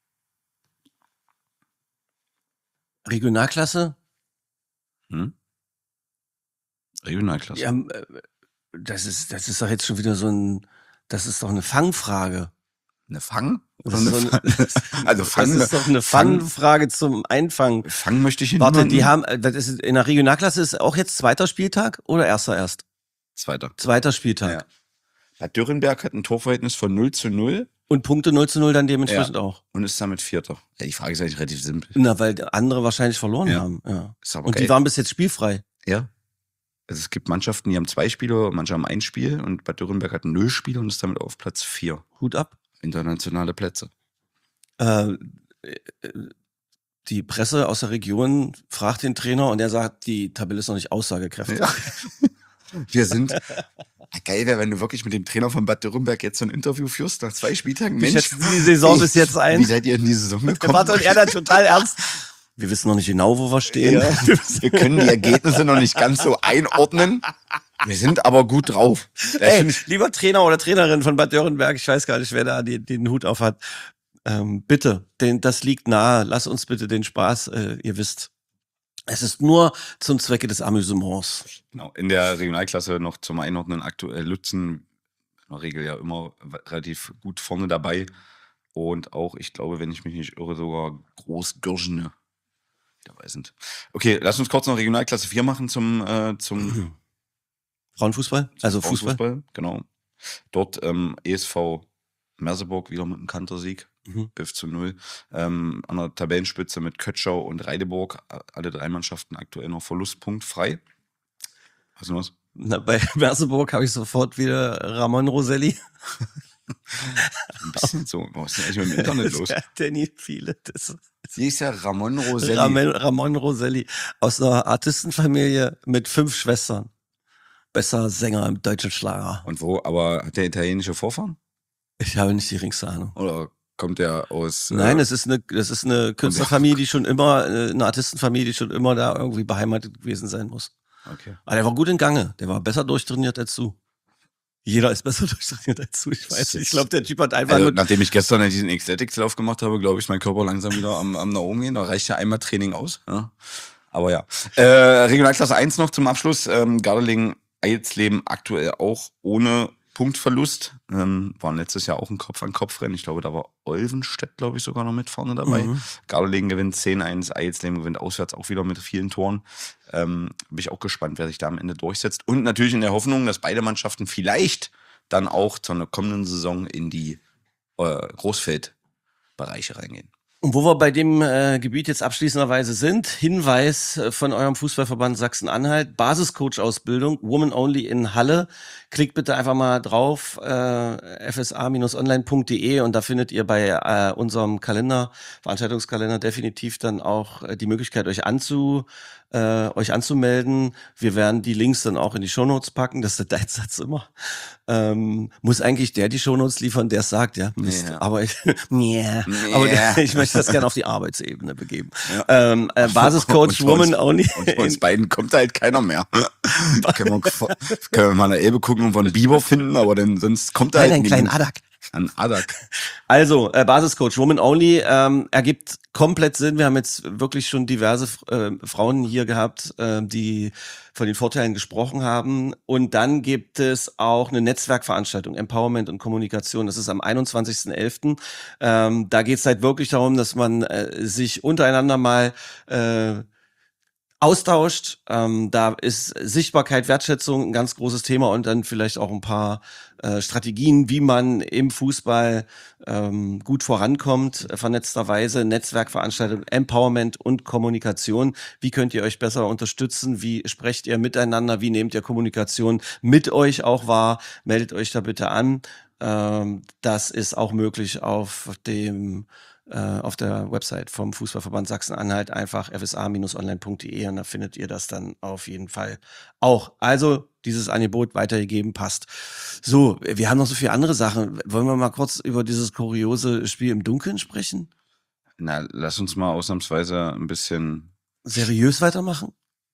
Regionalklasse? Hm? Regionalklasse. Ja, äh, das ist, das ist doch jetzt schon wieder so ein, das ist doch eine Fangfrage. Eine Fang? Oder Das ist, eine so ein, Fang? Also Fang, das ist doch eine Fang, Fangfrage zum Einfangen. Fang möchte ich hin. Warte, die haben, äh, das ist in der Regionalklasse ist auch jetzt zweiter Spieltag oder erster erst? Zweiter. Zweiter Spieltag. Ja. Bad Dürrenberg hat ein Torverhältnis von null zu null Und Punkte null zu null dann dementsprechend auch. und ist damit Vierter. Ja, die Frage ist eigentlich relativ simpel. Na, weil andere wahrscheinlich verloren Ja. haben. Ja. Ist aber Und geil. die waren bis jetzt spielfrei. Ja. Also es gibt Mannschaften, die haben zwei Spiele, manche haben ein Spiel und Bad Dürrenberg hat null Spiele und ist damit auf Platz vier. Hut ab. Internationale Plätze. Äh, äh, die Presse aus der Region fragt den Trainer und er sagt, die Tabelle ist noch nicht aussagekräftig. Ja. Wir sind. Geil wäre, wenn du wirklich mit dem Trainer von Bad Dürrenberg jetzt so ein Interview führst nach zwei Spieltagen. Wie Mensch, schätzen Sie die Saison bis jetzt ein? Wie seid ihr in die Saison gekommen? Warte, und er dann total ernst. Wir wissen noch nicht genau, wo wir stehen. Ja. Wir können die Ergebnisse noch nicht ganz so einordnen. Wir sind aber gut drauf. Das Ey, finde ich- lieber Trainer oder Trainerin von Bad Dürrenberg, ich weiß gar nicht, wer da die, den Hut auf hat. Ähm, bitte, den, das liegt nahe. Lass uns bitte den Spaß, äh, ihr wisst. Es ist nur zum Zwecke des Amüsements. Genau, in der Regionalklasse noch zum Einordnen aktuell Lützen, in der Regel ja immer relativ gut vorne dabei. Und auch, ich glaube, wenn ich mich nicht irre, sogar Großgürschene dabei sind. Okay, lass uns kurz noch Regionalklasse vier machen zum, äh, zum Frauenfußball? Also Fußball? Fußball. Genau. Dort ähm, E S V Merseburg wieder mit einem Kantersieg. Mhm. elf zu null. Ähm, an der Tabellenspitze mit Kötschau und Reideburg. Alle drei Mannschaften aktuell noch Verlustpunkt frei. Was ist denn was? Na, bei Merseburg habe ich sofort wieder Ramon Roselli. Ein bisschen so. Was ist denn eigentlich mit dem Internet los? Ja, Danny, viele. Das Sie ist ja Ramon Roselli. Ramon, Ramon Roselli aus einer Artistenfamilie mit fünf Schwestern. Besser Sänger im deutschen Schlager. Und wo? Aber hat der italienische Vorfahren? Ich habe nicht die geringste Ahnung. Oder kommt der aus... Nein, äh, es ist eine, das ist eine Künstlerfamilie, die schon immer, äh, eine Artistenfamilie, die schon immer da irgendwie beheimatet gewesen sein muss. Okay. Aber der war gut in Gange. Der war besser durchtrainiert als du. Jeder ist besser durchtrainiert als du. Ich weiß nicht. Ich glaube, der Typ hat einfach Also, nur, nachdem ich gestern diesen Ecletics-Lauf gemacht habe, glaube ich, ist mein Körper langsam wieder am, am nach oben gehen. Da reicht ja einmal Training aus. Ja. Aber ja. Äh, Regionalklasse eins noch zum Abschluss. Ähm, Gardelegen, Eilsleben aktuell auch ohne Punktverlust. Ähm, waren letztes Jahr auch ein Kopf-an-Kopf-Rennen. Ich glaube, da war Olvenstedt, glaube ich, sogar noch mit vorne dabei. Mhm. Gardelegen gewinnt zehn eins, Eilsleben gewinnt auswärts auch wieder mit vielen Toren. Ähm, bin ich auch gespannt, wer sich da am Ende durchsetzt. Und natürlich in der Hoffnung, dass beide Mannschaften vielleicht dann auch zu einer kommenden Saison in die äh, Großfeldbereiche reingehen. Und wo wir bei dem äh, Gebiet jetzt abschließenderweise sind, Hinweis äh, von eurem Fußballverband Sachsen-Anhalt, Basiscoach-Ausbildung, Woman Only in Halle. Klickt bitte einfach mal drauf, äh, f s a Bindestrich online punkt d e, und da findet ihr bei äh, unserem Kalender, Veranstaltungskalender, definitiv dann auch äh, die Möglichkeit, euch anzu äh, euch anzumelden. Wir werden die Links dann auch in die Shownotes packen, das ist der Satz immer. Ähm, muss eigentlich der die Shownotes liefern, der es sagt, ja. Mist. Ja. Aber ich, yeah. Nee. aber ich möchte das gerne auf die Arbeitsebene begeben. Ja. Ähm, äh, Basiscoach Und bei uns- Woman Only. Und bei uns beiden kommt halt keiner mehr. können, wir, können wir mal an der Elbe gucken und einen Biber finden, aber dann sonst kommt da Nein, halt einen kleinen niemand. Adak. Ein Adak. Also, äh, Basiscoach Woman Only ähm, ergibt komplett Sinn. Wir haben jetzt wirklich schon diverse äh, Frauen hier gehabt, äh, die von den Vorteilen gesprochen haben. Und dann gibt es auch eine Netzwerkveranstaltung, Empowerment und Kommunikation. Das ist am einundzwanzigsten elften Ähm, da geht es halt wirklich darum, dass man äh, sich untereinander mal äh, austauscht. Ähm, da ist Sichtbarkeit, Wertschätzung ein ganz großes Thema und dann vielleicht auch ein paar äh, Strategien, wie man im Fußball ähm, gut vorankommt, äh, vernetzterweise, Netzwerkveranstaltung, Empowerment und Kommunikation. Wie könnt ihr euch besser unterstützen? Wie sprecht ihr miteinander? Wie nehmt ihr Kommunikation mit euch auch wahr? Meldet euch da bitte an. Ähm, das ist auch möglich auf dem auf der Website vom Fußballverband Sachsen-Anhalt, einfach f s a Bindestrich online punkt d e, und da findet ihr das dann auf jeden Fall auch. Also dieses Angebot weitergegeben, passt. So, wir haben noch so viele andere Sachen. Wollen wir mal kurz über dieses kuriose Spiel im Dunkeln sprechen? Na, lass uns mal ausnahmsweise ein bisschen... Seriös weitermachen?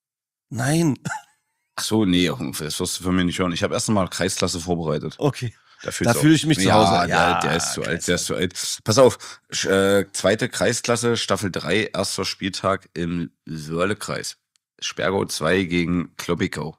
Nein. Ach so, nee, das wirst du von mir nicht hören. Ich habe erst einmal Kreisklasse vorbereitet. Okay. Da, Da fühle ich mich zu Hause. Ja, Ja, der, der ist zu alt, der ist zu alt. Pass auf, sch- äh, zweite Kreisklasse, Staffel drei, erster Spieltag im Sörle-Kreis. Spergau zwei gegen Klobbikau.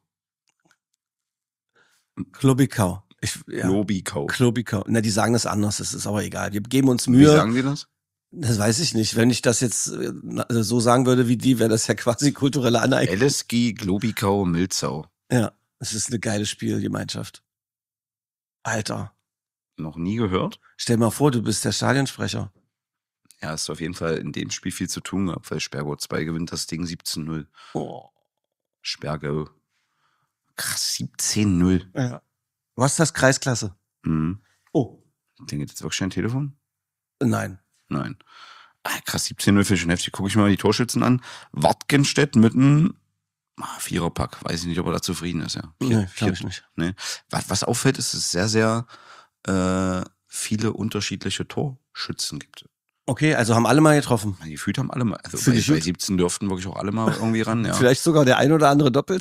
Klobikau. Ich, ja. Klobbikau. Klobikau. Na, die sagen das anders, das ist aber egal. Wir geben uns Wie Mühe. sagen die das? Das weiß ich nicht. Wenn ich das jetzt äh, na- so sagen würde wie die, wäre das ja quasi kulturelle Aneignung. L S G Klobbikau Milzau. Ja, es ist eine geile Spielgemeinschaft. Alter, Noch nie gehört? stell mal vor, du bist der Stadionsprecher. Ja, hast auf jeden Fall in dem Spiel viel zu tun gehabt, weil Spergau zwei gewinnt das Ding siebzehn null. Oh. Spergau. Krass, siebzehn null. Ja. Was ist das, Kreisklasse? Mhm. Oh. Klingelt jetzt wirklich ein Telefon? Nein. Nein. Ah, krass, siebzehn null für schon heftig. Gucke ich mal die Torschützen an. Wartgenstedt mit einem ah, Viererpack. Weiß ich nicht, ob er da zufrieden ist. Ja. Vier, Nee, glaub ich nicht. Nee. Was, was auffällt, ist, dass es sehr, sehr äh, viele unterschiedliche Torschützen gibt. Okay, also haben alle mal getroffen. Man, gefühlt haben alle mal, also Find bei, ich bei gut. siebzehn dürften wirklich auch alle mal irgendwie ran. Ja. Vielleicht sogar der ein oder andere doppelt.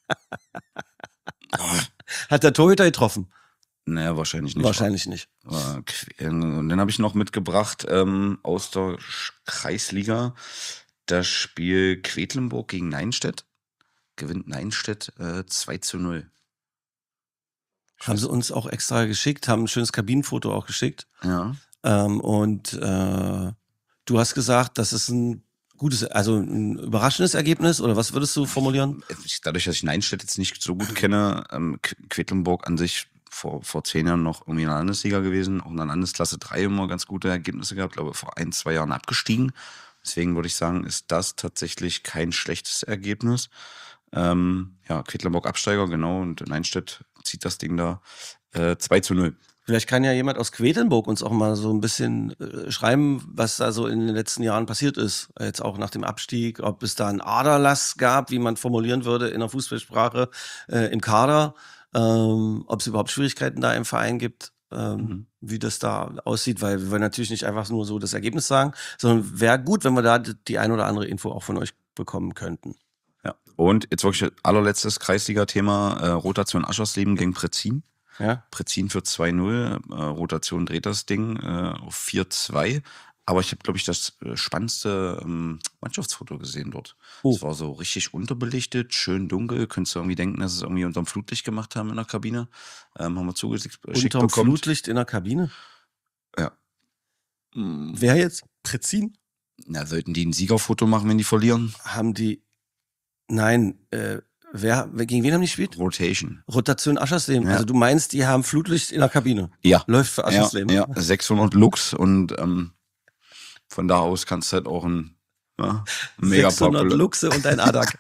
Hat der Torhüter getroffen? Naja, wahrscheinlich nicht. Wahrscheinlich nicht. Aber Que- Und dann habe ich noch mitgebracht ähm, aus der Sch- Kreisliga das Spiel Quedlinburg gegen Neinstedt. Gewinnt Neinstedt äh, zwei zu null. Haben sie uns auch extra geschickt, haben ein schönes Kabinenfoto auch geschickt. Ja. Ähm, und äh, du hast gesagt, das ist ein gutes, also ein überraschendes Ergebnis, oder was würdest du formulieren? Ich- Dadurch, dass ich Neinstedt jetzt nicht so gut kenne, ähm, Qu- Quedlinburg an sich vor, vor zehn Jahren noch irgendwie in der Landesliga gewesen, auch in der Landesklasse drei immer ganz gute Ergebnisse gehabt, glaube vor ein, zwei Jahren abgestiegen. Deswegen würde ich sagen, ist das tatsächlich kein schlechtes Ergebnis. Ähm, ja, Quedlinburg Absteiger, genau, und Neinstedt zieht das Ding da äh, zwei zu null. Vielleicht kann ja jemand aus Quedlinburg uns auch mal so ein bisschen äh, schreiben, was da so in den letzten Jahren passiert ist. Äh, Jetzt auch nach dem Abstieg, ob es da einen Aderlass gab, wie man formulieren würde in der Fußballsprache, äh, im Kader, ähm, ob es überhaupt Schwierigkeiten da im Verein gibt, ähm, Mhm. wie das da aussieht, weil wir wollen natürlich nicht einfach nur so das Ergebnis sagen, sondern wäre gut, wenn wir da die die ein oder andere Info auch von euch bekommen könnten. Ja. Und jetzt wirklich allerletztes Kreisliga-Thema, äh, Rotation Aschersleben gegen Pretzin. Ja? Pretzin für zwei null, äh, Rotation dreht das Ding äh, auf vier zwei. Aber ich habe, glaube ich, das äh, spannendste ähm, Mannschaftsfoto gesehen dort. Oh. Es war so richtig unterbelichtet, schön dunkel. Könntest du irgendwie denken, dass sie es irgendwie unterm Flutlicht gemacht haben in der Kabine. Ähm, haben wir zugeschickt Unterm bekommen. Flutlicht in der Kabine? Ja. Mm, Wer jetzt? Prezin? Na, sollten die ein Siegerfoto machen, wenn die verlieren? Haben die, nein, äh, wer, wer- gegen wen haben die gespielt? Rotation. Rotation Aschersleben. Ja. Also du meinst, die haben Flutlicht in der Kabine. Ja. Läuft für Ja, Aschersleben. ja, sechshundert Lux und ähm, Von da aus kannst du halt auch ein, ja, ein mega sechshundert Popul- Luchse und ein Adak.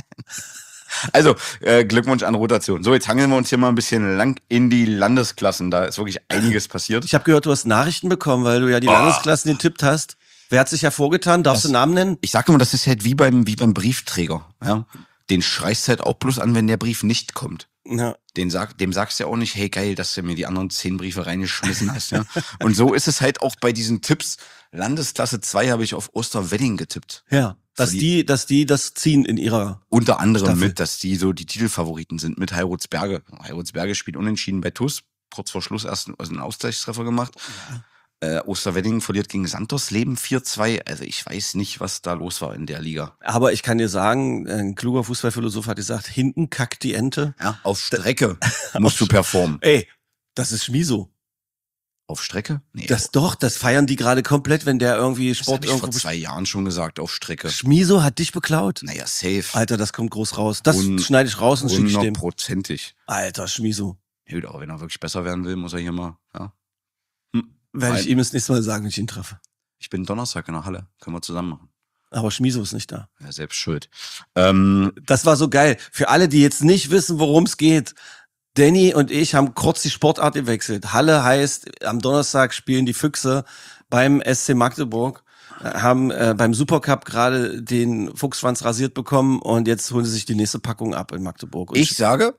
Also, äh, Glückwunsch an Rotation. So, jetzt hangeln wir uns hier mal ein bisschen lang in die Landesklassen. Da ist wirklich einiges passiert. Ich habe gehört, du hast Nachrichten bekommen, weil du ja die Oh. Landesklassen getippt hast. Wer hat sich hervorgetan? Darfst Das- du Namen nennen? Ich sag immer, das ist halt wie beim, wie beim Briefträger. Ja? Den schreist du halt auch bloß an, wenn der Brief nicht kommt. Ja. Den sag, dem sagst du ja auch nicht, hey geil, dass du mir die anderen zehn Briefe reingeschmissen hast. Ja? Und so ist es halt auch bei diesen Tipps. Landesklasse zwei habe ich auf Osterwedding getippt. Ja. Dass Für die- die, dass die das ziehen in ihrer. Unter anderem Staffel. mit, dass die so die Titelfavoriten sind mit Heiratsberge. Heiratsberge spielt unentschieden bei T U S. Kurz vor Schluss erst einen, also einen Ausgleichstreffer gemacht. Äh, Osterwedding verliert gegen Sandersleben vier zwei. Also ich weiß nicht, was da los war in der Liga. Aber ich kann dir sagen, ein kluger Fußballphilosoph hat gesagt, hinten kackt die Ente. Ja, auf Strecke musst du performen. Ey, das ist Schmiso. Auf Strecke? Nee, Das doch, das feiern die gerade komplett, wenn der irgendwie das Sport habe ich irgendwo. vor zwei Jahren schon gesagt, auf Strecke. Schmiso hat dich beklaut. Naja, safe. Alter, das kommt groß raus. Das Un- schneide ich raus und schicke ich dem. Hundertprozentig. Alter, Schmiso. Gut, aber wenn er wirklich besser werden will, muss er hier mal, ja. Werde ich Nein. ihm das nächste Mal sagen, wenn ich ihn treffe. Ich bin Donnerstag in der Halle. Können wir zusammen machen. Aber Schmiso ist nicht da. Ja, selbst schuld. Ähm, Das war so geil. Für alle, die jetzt nicht wissen, worum es geht. Danny und ich haben kurz die Sportart gewechselt. Halle heißt, am Donnerstag spielen die Füchse beim S C Magdeburg, äh, haben äh, beim Supercup gerade den Fuchsschwanz rasiert bekommen und jetzt holen sie sich die nächste Packung ab in Magdeburg. Und ich sage,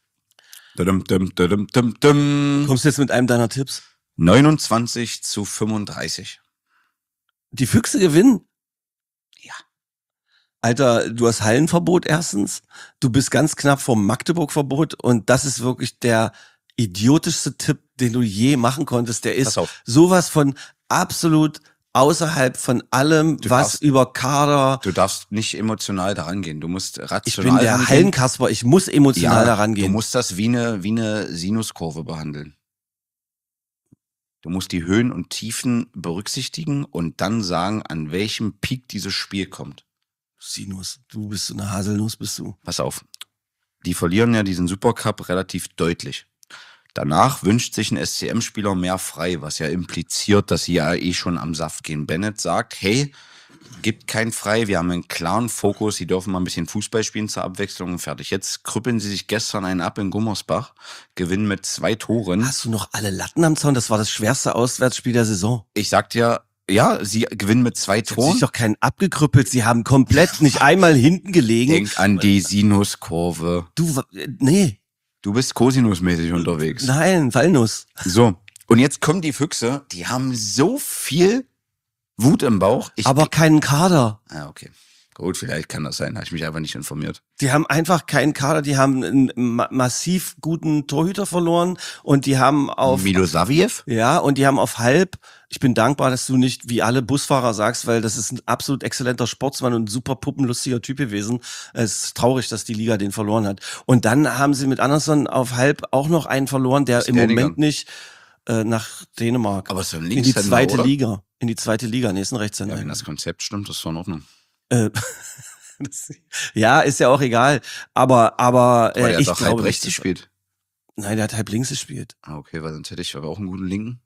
dum, dum, dum, dum, dum, kommst du jetzt mit einem deiner Tipps? neunundzwanzig zu fünfunddreißig. Die Füchse gewinnen? Ja. Alter, du hast Hallenverbot erstens. Du bist ganz knapp vom Magdeburg-Verbot und das ist wirklich der idiotischste Tipp, den du je machen konntest. Der Pass ist auf. sowas von absolut außerhalb von allem, Du was darfst- über Kader. Du darfst nicht emotional daran gehen. Du musst rational Ich bin der rangehen. Hallenkasper, ich muss emotional Ja, daran du gehen. musst das wie eine, wie eine Sinuskurve behandeln. Du musst die Höhen und Tiefen berücksichtigen und dann sagen, an welchem Peak dieses Spiel kommt. Sinus, du bist so eine Haselnuss, bist du. Pass auf. Die verlieren ja diesen Supercup relativ deutlich. Danach wünscht sich ein S C M-Spieler mehr frei, was ja impliziert, dass sie ja eh schon am Saft gehen. Bennett sagt, hey, gibt kein frei, wir haben einen klaren Fokus, sie dürfen mal ein bisschen Fußball spielen zur Abwechslung und fertig. Jetzt krüppeln sie sich gestern einen ab in Gummersbach, gewinnen mit zwei Toren. Hast du noch alle Latten am Zaun? Das war das schwerste Auswärtsspiel der Saison. Ich sagte ja, ja, sie gewinnen mit zwei Sie haben Toren. sich doch keinen abgekrüppelt, sie haben komplett nicht einmal hinten gelegen. Denk an die Sinuskurve. Du, äh, nee, Du bist kosinusmäßig unterwegs. nein, Walnuss. So, und jetzt kommen die Füchse, die haben so viel Wut im Bauch. Ich Aber keinen Kader. Ah, okay. Gut, vielleicht kann das sein. Habe ich mich einfach nicht informiert. Die haben einfach keinen Kader, die haben einen ma massiv guten Torhüter verloren und die haben auf Milosavljev? ja, und die haben auf halb, ich bin dankbar, dass du nicht wie alle Busfahrer sagst, weil das ist ein absolut exzellenter Sportsmann und ein super puppenlustiger Typ gewesen. Es ist traurig, dass die Liga den verloren hat. Und dann haben sie mit Anderson auf halb auch noch einen verloren, der Ist im der Moment gegangen? nicht äh, nach Dänemark. Aber so ein in die Linkshänder, zweite oder? Liga. In die zweite Liga, nee, ist ein Ja, Rechtshänder. wenn das Konzept stimmt, ist doch in Ordnung. Äh, das, ja, ist ja auch egal. Aber, aber, Aber äh, der ich hat doch glaube, halb rechts das- gespielt. Nein, der hat halb links gespielt. Ah, okay, weil sonst hätte ich aber auch einen guten Linken.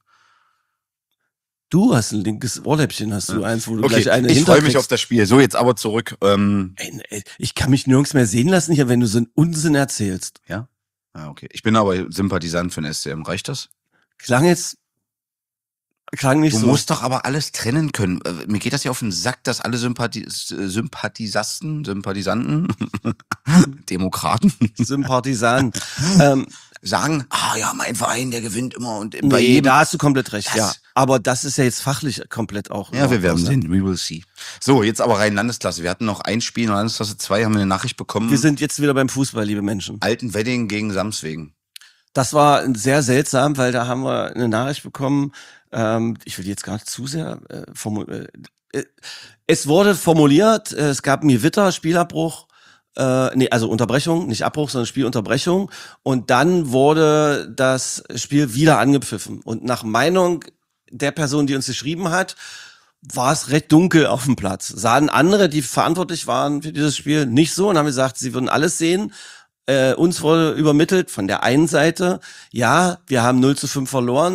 Du hast ein linkes Ohrläppchen, hast du Ja. eins, wo du Okay, gleich eine ich hinter freue mich kriegst. auf das Spiel. So, jetzt aber zurück. Ähm, Ey, ey, ich kann mich nirgends mehr sehen lassen hier, wenn du so einen Unsinn erzählst. ja? Ah, okay. Ich bin aber Sympathisant für den S C M. Reicht das? Klang jetzt, klang nicht Du so. musst doch aber alles trennen können. Äh, Mir geht das ja auf den Sack, dass alle Sympathi Sympathisasten, Sympathisanten, Demokraten Sympathisan. ähm, sagen, ah ja, mein Verein, der gewinnt immer und bei nee, jedem. da hast du komplett recht, Das- ja. Aber das ist ja jetzt fachlich komplett auch. Ja, wir werden aus- sehen. We will see. So, jetzt aber rein Landesklasse. Wir hatten noch ein Spiel in Landesklasse zwei, haben wir eine Nachricht bekommen. Wir sind jetzt wieder beim Fußball, liebe Menschen. Altenwedding gegen Samswegen. Das war sehr seltsam, weil da haben wir eine Nachricht bekommen. Ähm, ich will die jetzt gar nicht zu sehr äh, formulieren. Äh, es wurde formuliert, äh, es gab ein Gewitter, Spielabbruch, äh, nee, also Unterbrechung, nicht Abbruch, sondern Spielunterbrechung. Und dann wurde das Spiel wieder angepfiffen. Und nach Meinung der Person, die uns geschrieben hat, war es recht dunkel auf dem Platz. Sahen andere, die verantwortlich waren für dieses Spiel, nicht so und haben gesagt, sie würden alles sehen. Äh, uns wurde übermittelt von der einen Seite, ja, wir haben null zu fünf verloren,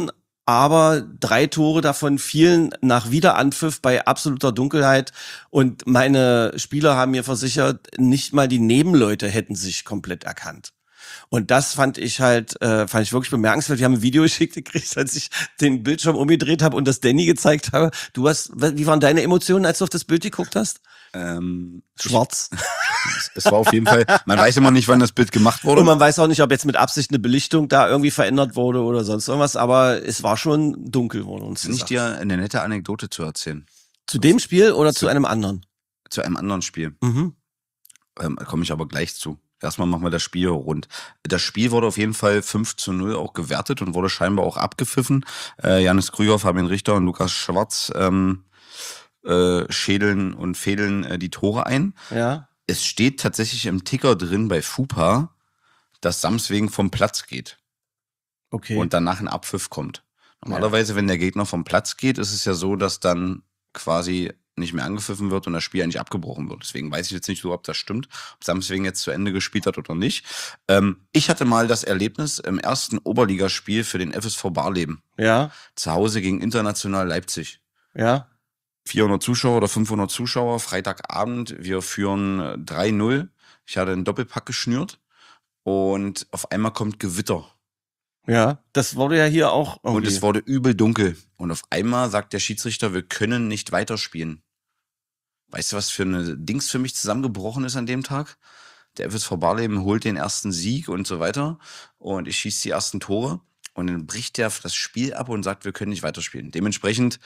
aber drei Tore davon fielen nach Wiederanpfiff bei absoluter Dunkelheit und meine Spieler haben mir versichert, nicht mal die Nebenleute hätten sich komplett erkannt. Und das fand ich halt, äh, fand ich wirklich bemerkenswert. Wir haben ein Video geschickt gekriegt, als ich den Bildschirm umgedreht habe und das Danny gezeigt habe. Du hast, wie waren deine Emotionen, als du auf das Bild geguckt hast? Ähm, Schwarz. es, es war auf jeden Fall, man weiß immer nicht, wann das Bild gemacht wurde. Und man weiß auch nicht, ob jetzt mit Absicht eine Belichtung da irgendwie verändert wurde oder sonst irgendwas, aber es war schon dunkel, wurde uns Kann ich gesagt. dir eine nette Anekdote zu erzählen? Zu dem Spiel oder zu, Zu- einem anderen? Zu einem anderen Spiel. Mhm. Ähm, komme ich aber gleich zu. Erstmal machen wir das Spiel rund. Das Spiel wurde auf jeden Fall fünf zu null auch gewertet und wurde scheinbar auch abgepfiffen. Äh, Janis Krüger, Fabian Richter und Lukas Schwarz ähm, äh, schädeln und fädeln äh, die Tore ein. Ja. Es steht tatsächlich im Ticker drin bei FUPA, dass Samswegen vom Platz geht Okay. und danach ein Abpfiff kommt. Normalerweise, wenn der Gegner vom Platz geht, ist es ja so, dass dann quasi nicht mehr angepfiffen wird und das Spiel eigentlich abgebrochen wird. Deswegen weiß ich jetzt nicht so, ob das stimmt, ob Samswegen jetzt zu Ende gespielt hat oder nicht. Ähm, ich hatte mal das Erlebnis im ersten Oberligaspiel für den F S V Barleben. Ja, Zu Hause gegen International Leipzig. ja. vierhundert Zuschauer oder fünfhundert Zuschauer, Freitagabend, wir führen äh, drei null. Ich hatte einen Doppelpack geschnürt und auf einmal kommt Gewitter. Ja, das wurde ja hier auch irgendwie. Und es wurde übel dunkel. Und auf einmal sagt der Schiedsrichter, wir können nicht weiterspielen. Weißt du, was für eine Dings für mich zusammengebrochen ist an dem Tag? Der F S V Barleben holt den ersten Sieg und so weiter. Und ich schieße die ersten Tore. Und dann bricht der das Spiel ab und sagt, wir können nicht weiterspielen. Dementsprechend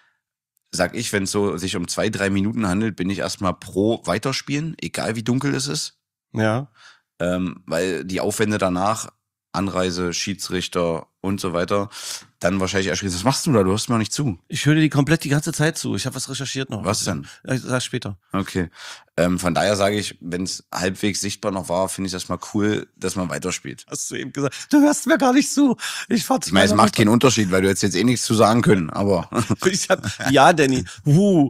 sag ich, wenn es so sich um zwei, drei Minuten handelt, bin ich erstmal pro Weiterspielen, egal wie dunkel es ist. Ja. Ähm, weil die Aufwände danach, Anreise, Schiedsrichter und so weiter, dann wahrscheinlich erschließen. Was machst du da? Du hörst mir noch nicht zu. Ich höre dir die komplett die ganze Zeit zu. Ich habe was recherchiert noch. Was denn? Ja, ich sag später. Okay. Ähm, von daher sage ich, wenn es halbwegs sichtbar noch war, finde ich das mal cool, dass man weiterspielt. Hast du eben gesagt. Du hörst mir gar nicht zu. Ich fahr Ich meine, es macht keinen Unterschied, weil du jetzt jetzt eh nichts zu sagen können, aber Ich hab, ja, Danny. Huh.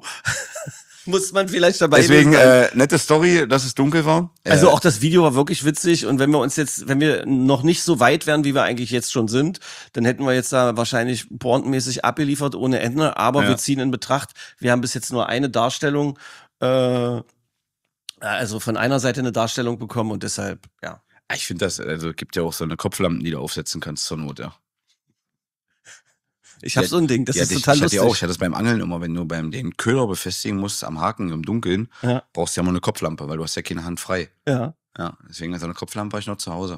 Muss man vielleicht dabei deswegen sein. äh, nette Story, dass es dunkel war. Also äh, auch das Video war wirklich witzig und wenn wir uns jetzt, wenn wir noch nicht so weit wären, wie wir eigentlich jetzt schon sind, dann hätten wir jetzt da wahrscheinlich pointenmäßig abgeliefert ohne Ende, aber Ja. wir ziehen in Betracht, wir haben bis jetzt nur eine Darstellung, äh, also von einer Seite eine Darstellung bekommen und deshalb, ja. ich finde das, also es gibt ja auch so eine Kopflampen, die du aufsetzen kannst zur Not, ja. Ich habe Ja, so ein Ding, das ja, ist ich, total ich hatte lustig. ja auch, ich hatte das beim Angeln immer, wenn du beim den Köder befestigen musst am Haken im Dunkeln, Ja. brauchst du ja mal eine Kopflampe, weil du hast ja keine Hand frei. Ja. Ja, deswegen so eine Kopflampe habe ich noch zu Hause.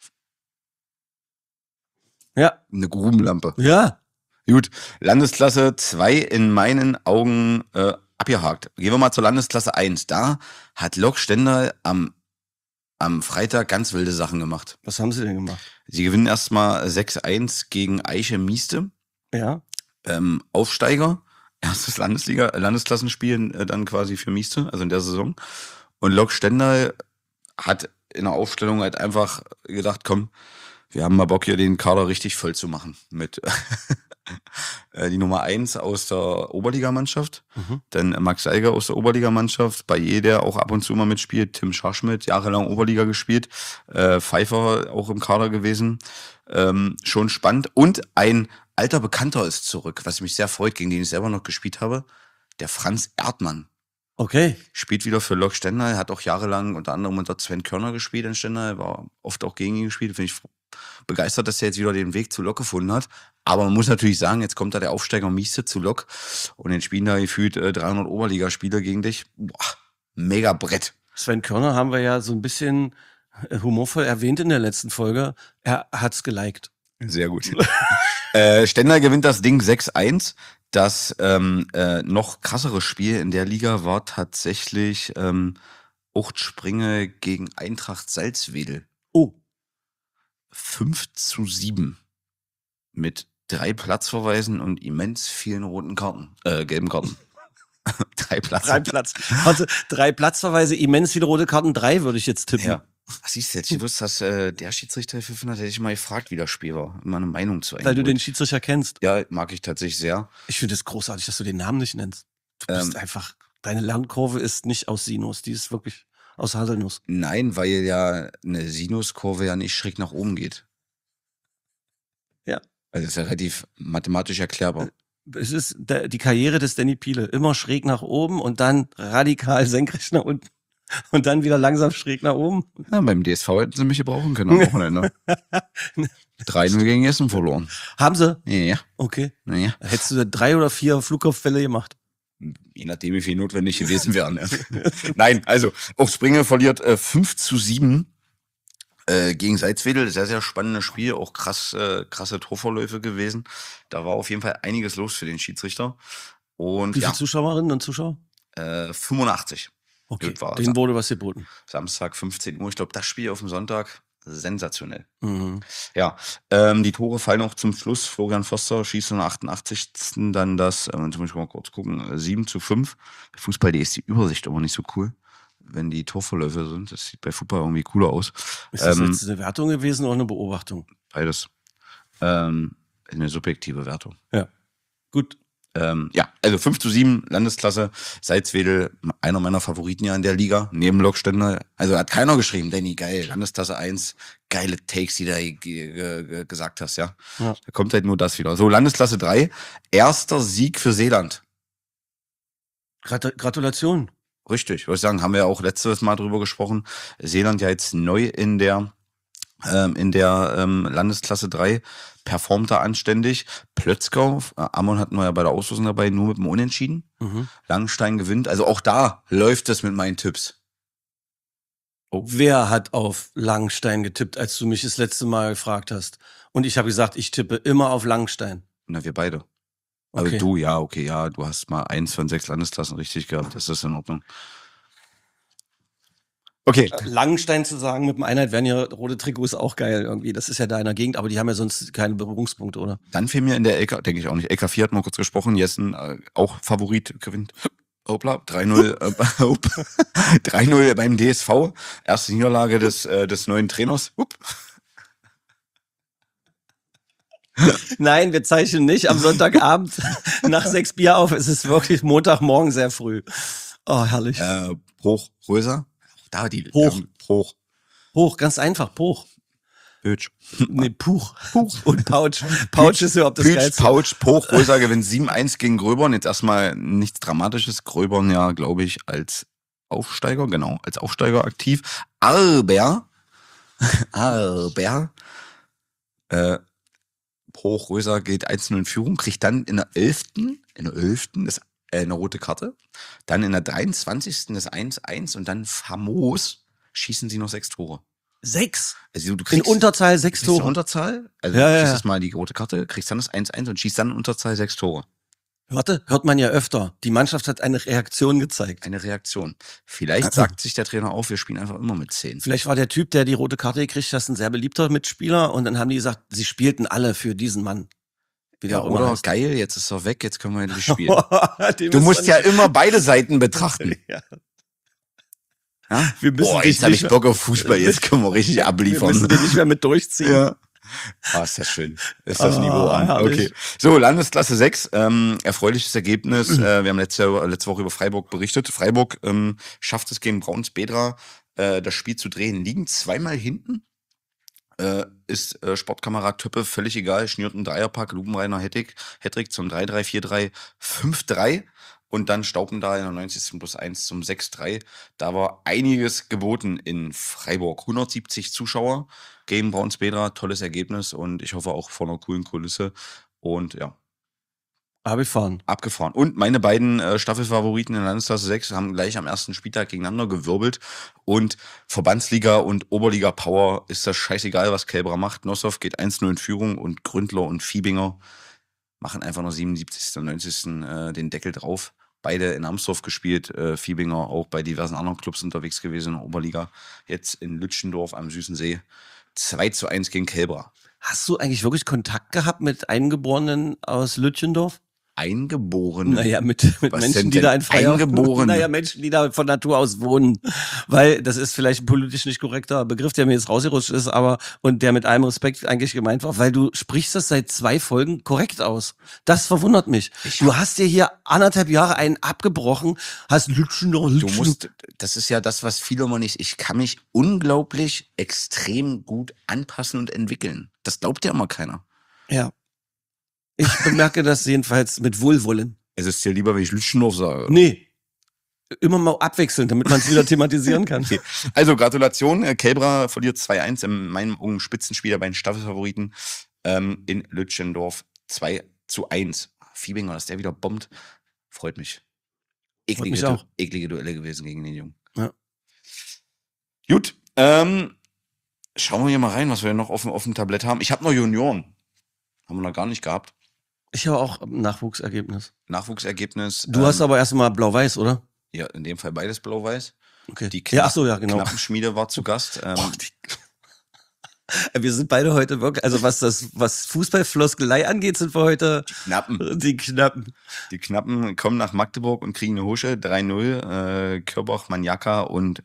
Ja. Eine Grubenlampe. Ja. Gut, Landesklasse zwei in meinen Augen äh, abgehakt. Gehen wir mal zur Landesklasse eins. Da hat Lok Stendal am, am Freitag ganz wilde Sachen gemacht. Was haben sie denn gemacht? Sie gewinnen erstmal sechs eins gegen Eiche Mieste. Ja. Ähm, Aufsteiger, erstes Landesliga, äh, Landesklassenspiel äh, dann quasi für Mieste, also in der Saison. Und Lok Stendal hat in der Aufstellung halt einfach gedacht, komm, wir haben mal Bock hier den Kader richtig voll zu machen mit äh, die Nummer eins aus der Oberligamannschaft, Mhm. dann Max Seiger aus der Oberligamannschaft, Bayer, der auch ab und zu mal mitspielt, Tim Scharschmidt, jahrelang Oberliga gespielt, äh, Pfeiffer auch im Kader gewesen, ähm, schon spannend und ein alter Bekannter ist zurück, was mich sehr freut, gegen den ich selber noch gespielt habe, der Franz Erdmann. Okay. Spielt wieder für Lok Stendal, hat auch jahrelang unter anderem unter Sven Körner gespielt in Stendal, war oft auch gegen ihn gespielt, finde ich begeistert, dass er jetzt wieder den Weg zu Lok gefunden hat. Aber man muss natürlich sagen, jetzt kommt da der Aufsteiger Mieste zu Lok und dann spielen da gefühlt äh, dreihundert Oberligaspieler gegen dich. Boah, mega Brett. Sven Körner haben wir ja so ein bisschen äh, humorvoll erwähnt in der letzten Folge. Er hat's geliked. Sehr gut. äh, Stendal gewinnt das Ding sechs eins. Das ähm, äh, noch krassere Spiel in der Liga war tatsächlich ähm, Uchtspringe gegen Eintracht Salzwedel. Oh. fünf zu sieben. Mit drei Platzverweisen und immens vielen roten Karten, äh, gelben Karten. drei Platz. Drei Platz. Also drei Platzverweise, immens viele rote Karten, drei würde ich jetzt tippen. Ja. Was siehst du jetzt? Ich wusste, dass äh, der Schiedsrichter gepfiffen hat, hätte ich mal gefragt, wie das Spiel war. Mal eine Meinung zu Weil du einholen. den Schiedsrichter kennst. Ja, mag ich tatsächlich sehr. Ich finde es großartig, dass du den Namen nicht nennst. Du bist Ähm, einfach, deine Lernkurve ist nicht aus Sinus, die ist wirklich aus Haselnuss. Nein, weil ja eine Sinuskurve ja nicht schräg nach oben geht. Ja. Also das ist ja relativ mathematisch erklärbar. Es ist der, die Karriere des Danny Piele. Immer schräg nach oben und dann radikal senkrecht nach unten. Und dann wieder langsam schräg nach oben. Ja, beim D S V hätten sie mich gebrauchen können am Wochenende. drei null gegen Essen verloren. Haben sie? Ja. Okay. Naja. Hättest du da drei oder vier Flugkopffälle gemacht? Je nachdem, wie viel notwendig gewesen wären. Ja. Nein, also auch Springe verliert äh, fünf zu sieben äh, gegen Salzwedel. Sehr, sehr spannendes Spiel. Auch krass, äh, krasse Torverläufe gewesen. Da war auf jeden Fall einiges los für den Schiedsrichter. Und Wie viele ja, Zuschauerinnen und Zuschauer? äh, fünfundachtzig. Okay, Gut war. denen wurde was geboten. Samstag fünfzehn Uhr. Ich glaube, das Spiel auf dem Sonntag, sensationell. Mhm. Ja, ähm, die Tore fallen auch zum Schluss. Florian Förster schießt in der achtundachtzigsten dann das, äh, jetzt muss ich mal kurz gucken, sieben zu fünf. Bei Fußball, die ist die Übersicht aber nicht so cool, wenn die Torverläufe sind. Das sieht bei Fußball irgendwie cooler aus. Ist das Ähm, jetzt eine Wertung gewesen oder eine Beobachtung? Beides. Ähm, eine subjektive Wertung. Ja. Gut. Ähm, ja, also fünf zu sieben, Landesklasse, Salzwedel, einer meiner Favoriten ja in der Liga, neben Lokständer. Also hat keiner geschrieben, Danny, geil, Landesklasse eins, geile Takes, die du ge ge ge gesagt hast, ja. Ja. Da kommt halt nur das wieder. So, Landesklasse drei, erster Sieg für Seeland. Grat Gratulation. Richtig, würde ich sagen, haben wir auch letztes Mal drüber gesprochen. Seeland ja jetzt neu in der ähm, in der ähm, Landesklasse drei, performt da anständig. Plötzgau, äh, Ammon hatten wir ja bei der Auslosung dabei, nur mit dem Unentschieden. Mhm. Langstein gewinnt, also auch da läuft es mit meinen Tipps. Oh. Wer hat auf Langstein getippt, als du mich das letzte Mal gefragt hast? Und ich habe gesagt, ich tippe immer auf Langstein. Na, wir beide. Okay. Also du, ja, okay, ja, du hast mal eins von sechs Landesklassen richtig gehabt, das ist in Ordnung. Okay. Langenstein zu sagen, mit dem Einheit werden ja rote Trikots auch geil irgendwie. Das ist ja da in der Gegend, aber die haben ja sonst keine Berührungspunkte, oder? Dann fiel mir in der L K, denke ich auch nicht, L K vier hat mal kurz gesprochen, Jessen äh, auch Favorit gewinnt. Hoppla, drei null äh, drei null beim D S V. Erste Niederlage des, äh, des neuen Trainers. Upp. Nein, wir zeichnen nicht am Sonntagabend nach sechs Bier auf. Es ist wirklich Montagmorgen sehr früh. Oh, herrlich. Äh, Bruch, Röser. Da die Hoch. Ähm, Bruch. Hoch, ganz einfach, Poch. Pötsch. Nee, Puch. Puch. Und Pouch. Pouch ist überhaupt das Pütsch, Geilste. Pouch, Poch, Röser gewinnt sieben eins gegen Gröbern. Jetzt erstmal nichts Dramatisches. Gröbern ja, glaube ich, als Aufsteiger, genau, als Aufsteiger aktiv. Aber, aber, äh, Poch, Röser geht eins null in Führung, kriegt dann in der elften in der elften das, äh, eine rote Karte. Dann in der dreiundzwanzigsten das eins eins und dann famos schießen sie noch sechs Tore. Sechs. Also du In kriegst, Unterzahl sechs kriegst eine Tore. Unterzahl, also Ja, du ja, schießt ja. erstmal die rote Karte, kriegst dann das eins eins und schießt dann in Unterzahl sechs Tore. Hörte, hört man ja öfter. Die Mannschaft hat eine Reaktion gezeigt. Eine Reaktion. Vielleicht sagt sich der Trainer auf, wir spielen einfach immer mit zehn. Vielleicht war der Typ, der die rote Karte gekriegt hat, ein sehr beliebter Mitspieler und dann haben die gesagt, sie spielten alle für diesen Mann. Wie der Ja, auch immer oder heißt. geil, jetzt ist er weg, jetzt können wir endlich spielen. Dem Du ist musst man ja nicht- immer beide Seiten betrachten. Ja. Ja? Wir müssen Boah, dich jetzt habe nicht ich Bock auf Fußball, jetzt können wir richtig Wir abliefern. müssen den nicht mehr mit durchziehen. Ja. Ah, ist das schön. Ist das Ah, Niveau an. herrlich. Okay. So, Landesklasse sechs, ähm, erfreuliches Ergebnis. äh, wir haben letzte, letzte Woche über Freiburg berichtet. Freiburg ähm, schafft es gegen Brauns-Bedra, äh, das Spiel zu drehen. Liegen zweimal hinten. Äh, ist äh, Sportkamerad Töppe völlig egal. Schnürt einen Dreierpack, Lubenreiner Hettig, Hattrick zum drei drei, vier drei, fünf drei. Und dann Staupendahl in der neunzigsten plus eins zum sechs drei. Da war einiges geboten in Freiburg. hundertsiebzig Zuschauer gegen Brauns-Bedra. Tolles Ergebnis und ich hoffe auch vor einer coolen Kulisse. Und ja, Habe ich fahren. abgefahren. Und meine beiden äh, Staffelfavoriten in der Landesklasse sechs haben gleich am ersten Spieltag gegeneinander gewirbelt. Und Verbandsliga und Oberliga Power ist das scheißegal, was Kälbra macht. Nossow geht eins null in Führung und Gründler und Fiebinger machen einfach noch siebenundsiebzigsten und neunzigsten Äh, den Deckel drauf. Beide in Amsdorf gespielt, äh, Fiebinger auch bei diversen anderen Clubs unterwegs gewesen in der Oberliga. Jetzt in Lütschendorf am Süßen See. zwei zu eins gegen Kälbra. Hast du eigentlich wirklich Kontakt gehabt mit Eingeborenen aus Lütchendorf? Eingeborene. Naja, mit, mit Was Menschen, sind die denn da in Freiburg Eingeborene? Naja, Menschen, die da von Natur aus wohnen. Weil das ist vielleicht ein politisch nicht korrekter Begriff, der mir jetzt rausgerutscht ist, aber und der mit allem Respekt eigentlich gemeint war, weil du sprichst das seit zwei Folgen korrekt aus. Das verwundert mich. Ich Du hast dir hier anderthalb Jahre einen abgebrochen, hast Lütschendorf, Du Lütschendorf. musst, das ist ja das, was viele immer nicht, ich kann mich unglaublich extrem gut anpassen und entwickeln. Das glaubt ja immer keiner. Ja. Ich bemerke das jedenfalls mit Wohlwollen. Es ist dir lieber, wenn ich Lütschendorf sage. Oder? Nee. Immer mal abwechseln, damit man es wieder thematisieren kann. Okay. Also Gratulation, äh, Kelbra verliert zwei eins in meinem Augen Spitzenspieler bei den Staffelfavoriten ähm, in Lütschendorf zwei zu eins. Fiebinger, dass der wieder bombt, freut mich. Eklige, mich Du- auch. eklige Duelle gewesen gegen den Jungen. Ja. Gut, ähm, schauen wir hier mal rein, was wir noch auf, dem- auf dem Tablett haben. Ich habe noch Junioren. Haben wir noch gar nicht gehabt. Ich habe auch ein Nachwuchsergebnis. Nachwuchsergebnis. Du ähm, hast aber erstmal blau-weiß, oder? Ja, in dem Fall beides blau-weiß. Okay. Die ja, ach so, ja, genau. Knappenschmiede war zu Gast. Ähm, Boah, die, wir sind beide heute wirklich, also was das, was Fußballfloskelei angeht, sind wir heute Knappen. die Knappen. Die Knappen kommen nach Magdeburg und kriegen eine Husche. drei null. Äh, Körbach, Manjaka und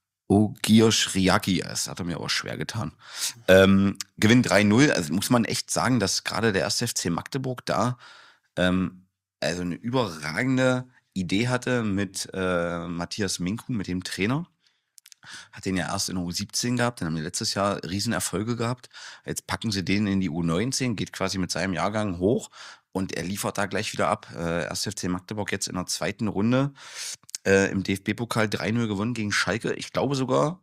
Ogir Shriaki. Das hat er mir aber schwer getan. Ähm, Gewinn drei null. Also muss man echt sagen, dass gerade der erste F C Magdeburg da ähm, also eine überragende Idee hatte mit äh, Matthias Minkun, mit dem Trainer. Hat den ja erst in der U siebzehn gehabt, dann haben die letztes Jahr Riesenerfolge gehabt. Jetzt packen sie den in die U neunzehn, geht quasi mit seinem Jahrgang hoch und er liefert da gleich wieder ab. Äh, erster F C Magdeburg jetzt in der zweiten Runde äh, im D F B-Pokal drei null gewonnen gegen Schalke. Ich glaube sogar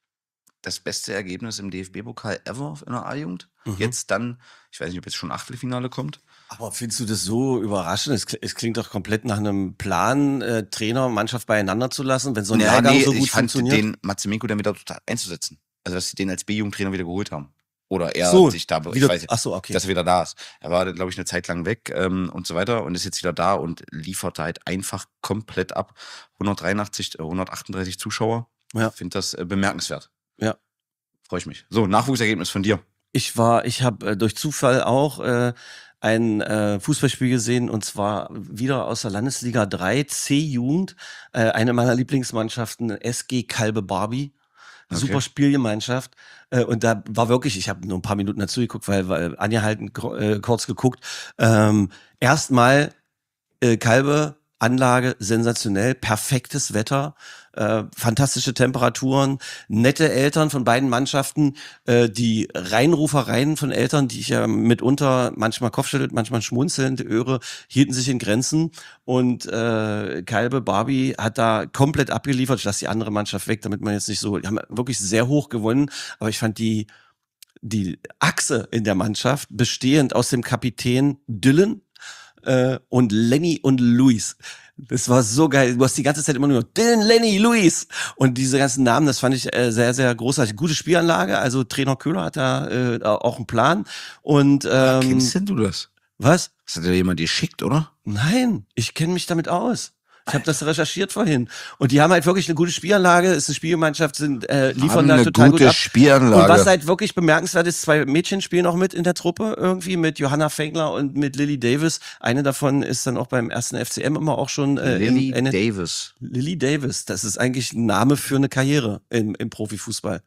das beste Ergebnis im D F B-Pokal ever in der A-Jugend. Mhm. Jetzt dann, ich weiß nicht, ob jetzt schon Achtelfinale kommt. Aber findest du das so überraschend? Es, kl- es klingt doch komplett nach einem Plan, äh, Trainer, Mannschaft beieinander zu lassen, wenn so ein Naja, Jahrgang nee, so gut ich fand funktioniert. den Matzemenko dann wieder total einzusetzen. Also, dass sie den als B-Jugendtrainer wieder geholt haben. Oder er so, sich da, ich wieder, weiß nicht, ach so, okay. dass er wieder da ist. Er war, glaube ich, eine Zeit lang weg ähm, und so weiter und ist jetzt wieder da und liefert halt einfach komplett ab. hundertdreiundachtzig, äh, hundertachtunddreißig Zuschauer. Ja. Ich finde das äh, bemerkenswert. Ja. Freue ich mich. So, Nachwuchsergebnis von dir. Ich war, ich habe äh, durch Zufall auch äh, ein äh, Fußballspiel gesehen und zwar wieder aus der Landesliga drei C-Jugend, äh, eine meiner Lieblingsmannschaften, S G Kalbe Barbie. Okay. Super Spielgemeinschaft. Äh, und da war wirklich, ich habe nur ein paar Minuten dazu geguckt, weil, weil Anja halt äh, kurz geguckt. Ähm, Erstmal äh, Kalbe, Anlage, sensationell, perfektes Wetter, äh, fantastische Temperaturen, nette Eltern von beiden Mannschaften, äh, die Reinrufereien von Eltern, die ich ja mitunter manchmal kopfschüttelt, manchmal schmunzelnd höre, hielten sich in Grenzen und äh, Kalbe Barbie hat da komplett abgeliefert. Ich lasse die andere Mannschaft weg, damit man jetzt nicht so, die haben wirklich sehr hoch gewonnen, aber ich fand die die Achse in der Mannschaft bestehend aus dem Kapitän Dylan äh, und Lenny und Luis. Das war so geil. Du hast die ganze Zeit immer nur Dylan, Lenny, Luis und diese ganzen Namen, das fand ich äh, sehr, sehr großartig. Gute Spielanlage, also Trainer Köhler hat da äh, auch einen Plan und ähm, Kennst denn du das? was? Das hat dir jemand geschickt, oder? Nein, ich kenne mich damit aus. Ich habe das recherchiert vorhin. Und die haben halt wirklich eine gute Spielanlage, ist eine Spielgemeinschaft, sind, äh, liefern Haben da eine total gute gut ab. Spielanlage. Und was halt wirklich bemerkenswert ist, zwei Mädchen spielen auch mit in der Truppe irgendwie, mit Johanna Fengler und mit Lily Davis. Eine davon ist dann auch beim ersten F C M immer auch schon äh, Lily im, in, Davis. Lily Davis, das ist eigentlich ein Name für eine Karriere im, im Profifußball.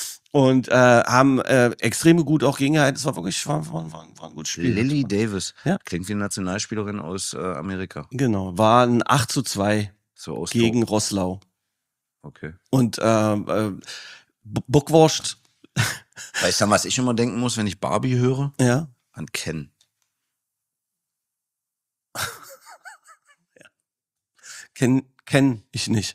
Und äh, haben äh, extrem gut auch gegengehalten. Es war wirklich war, war, war, war ein gutes Spiel. Lily Davis. Ja. Klingt wie eine Nationalspielerin aus äh, Amerika. Genau, war ein acht zu zwei So aus gegen Roßlau. Okay. Und äh, äh, B- Bockwurst, Weißt du, an was ich immer denken muss, wenn ich Barbie höre? ja. An Ken. Kenn, kenn ich nicht.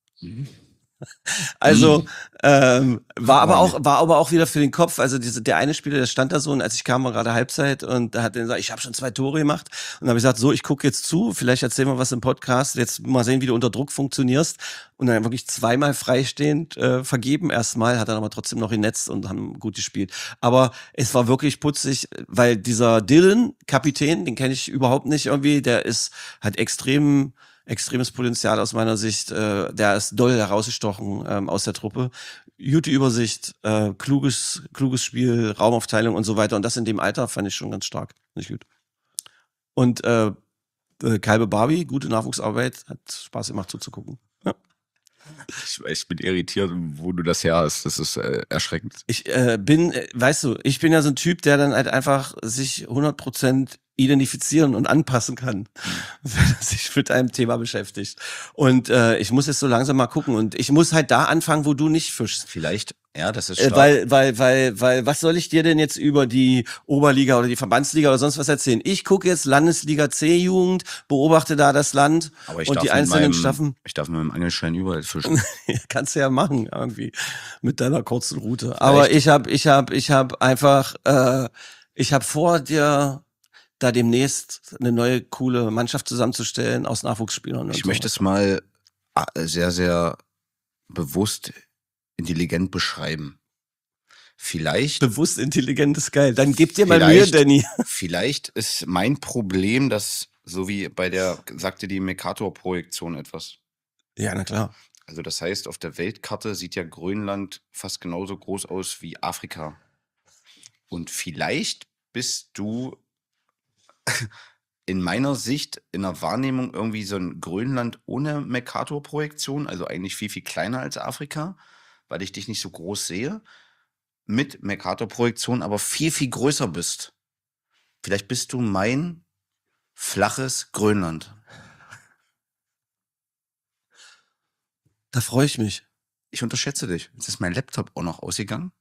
Also ähm, war aber auch war aber auch wieder für den Kopf. Also diese, der eine Spieler, der stand da so und als ich kam, war gerade Halbzeit und da hat er gesagt, ich habe schon zwei Tore gemacht und dann habe ich gesagt, so ich gucke jetzt zu, vielleicht erzählen wir was im Podcast. Jetzt mal sehen, wie du unter Druck funktionierst und dann wirklich zweimal freistehend äh, vergeben erstmal, hat dann aber trotzdem noch in Netz und haben gut gespielt. Aber es war wirklich putzig, weil dieser Dylan Kapitän, den kenne ich überhaupt nicht irgendwie, der ist hat extrem extremes Potenzial aus meiner Sicht. Äh, der ist doll herausgestochen ähm, aus der Truppe. Gute Übersicht, äh, kluges, kluges Spiel, Raumaufteilung und so weiter. Und das in dem Alter fand ich schon ganz stark. Nicht gut. Und äh, äh, Kalbe Barbie, gute Nachwuchsarbeit, hat Spaß gemacht zuzugucken. Ja. Ich, ich bin irritiert, wo du das her hast. Das ist äh, erschreckend. Ich äh, bin, äh, weißt du, ich bin ja so ein Typ, der dann halt einfach sich hundert Prozent identifizieren und anpassen kann, wenn er sich mit einem Thema beschäftigt. Und äh, ich muss jetzt so langsam mal gucken und ich muss halt da anfangen, wo du nicht fischst. Vielleicht, ja, das ist Äh, stark. weil, weil, weil, weil, was soll ich dir denn jetzt über die Oberliga oder die Verbandsliga oder sonst was erzählen? Ich gucke jetzt Landesliga C-Jugend, beobachte da das Land Aber ich und darf die mit einzelnen meinem, Staffeln. Ich darf mit meinem Angelschein überall fischen. Kannst du ja machen, irgendwie, mit deiner kurzen Route. Aber ich hab, ich hab, ich hab einfach, äh, ich hab vor, dir da demnächst eine neue, coole Mannschaft zusammenzustellen aus Nachwuchsspielern. Und Ich so. möchte es mal äh, sehr, sehr bewusst intelligent beschreiben. Vielleicht, Bewusst intelligent ist geil. Dann gib dir mal Mühe, Vielleicht- Danny. vielleicht ist mein Problem, dass, so wie bei der, sagte die Mercator-Projektion etwas. Ja, na klar. Also das heißt, auf der Weltkarte sieht ja Grönland fast genauso groß aus wie Afrika. Und vielleicht bist du in meiner Sicht, in der Wahrnehmung irgendwie so ein Grönland ohne Mercator-Projektion, also eigentlich viel, viel kleiner als Afrika, weil ich dich nicht so groß sehe, mit Mercator-Projektion aber viel, viel größer bist. Vielleicht bist du mein flaches Grönland. Da freue ich mich. Ich unterschätze dich. Jetzt ist mein Laptop auch noch ausgegangen.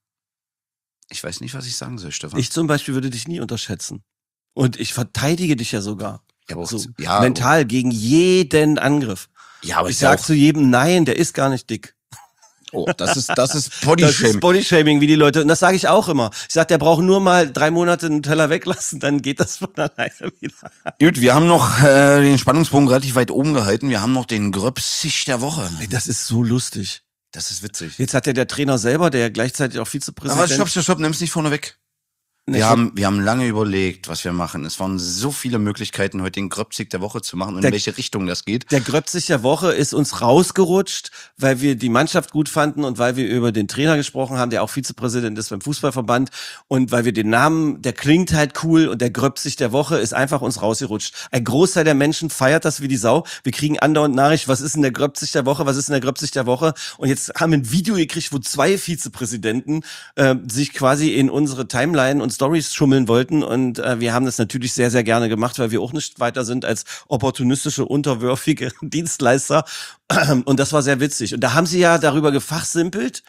Ich weiß nicht, was ich sagen soll, Stefan. Ich zum Beispiel würde dich nie unterschätzen. Und ich verteidige dich ja sogar. Ja, aber auch- So ja, mental gegen jeden Angriff. Ja, aber Ich ist ja sag auch, zu jedem, nein, der ist gar nicht dick. oh, das ist, das ist Das ist Bodyshaming. Bodyshaming, wie die Leute. Und das sage ich auch immer. Ich sag, der braucht nur mal drei Monate einen Teller weglassen, dann geht das von alleine wieder. Gut, wir haben noch äh, den Spannungsbogen relativ weit oben gehalten. Wir haben noch den Gröpsig der Woche. Ey, das ist so lustig. Das ist witzig. Jetzt hat ja der Trainer selber, der gleichzeitig auch Aber Vizepräsident. stopp, stopp, stopp, nimm's nicht vorne weg. Nee, Wir stopp. haben, wir haben lange überlegt, was wir machen. Es waren so viele Möglichkeiten, heute den Gröpsig der Woche zu machen und Der- in welche Richtung das geht. Der Gröpsig der Woche ist uns rausgerutscht, weil wir die Mannschaft gut fanden und weil wir über den Trainer gesprochen haben, der auch Vizepräsident ist beim Fußballverband und weil wir den Namen, der klingt halt cool und der Gröpsig der Woche ist einfach uns rausgerutscht. Ein Großteil der Menschen feiert das wie die Sau. Wir kriegen andauernd Nachricht, was ist denn der Gröpsig der Woche, was ist denn der Gröpsig der Woche? Und jetzt haben wir ein Video gekriegt, wo zwei Vizepräsidenten äh, sich quasi in unsere Timeline und Stories schummeln wollten und äh, wir haben das natürlich sehr, sehr gerne gemacht, weil wir auch nicht weiter sind als opportunistische, unterwürfige Dienstleister und das war sehr witzig. Und da haben sie ja darüber gefachsimpelt,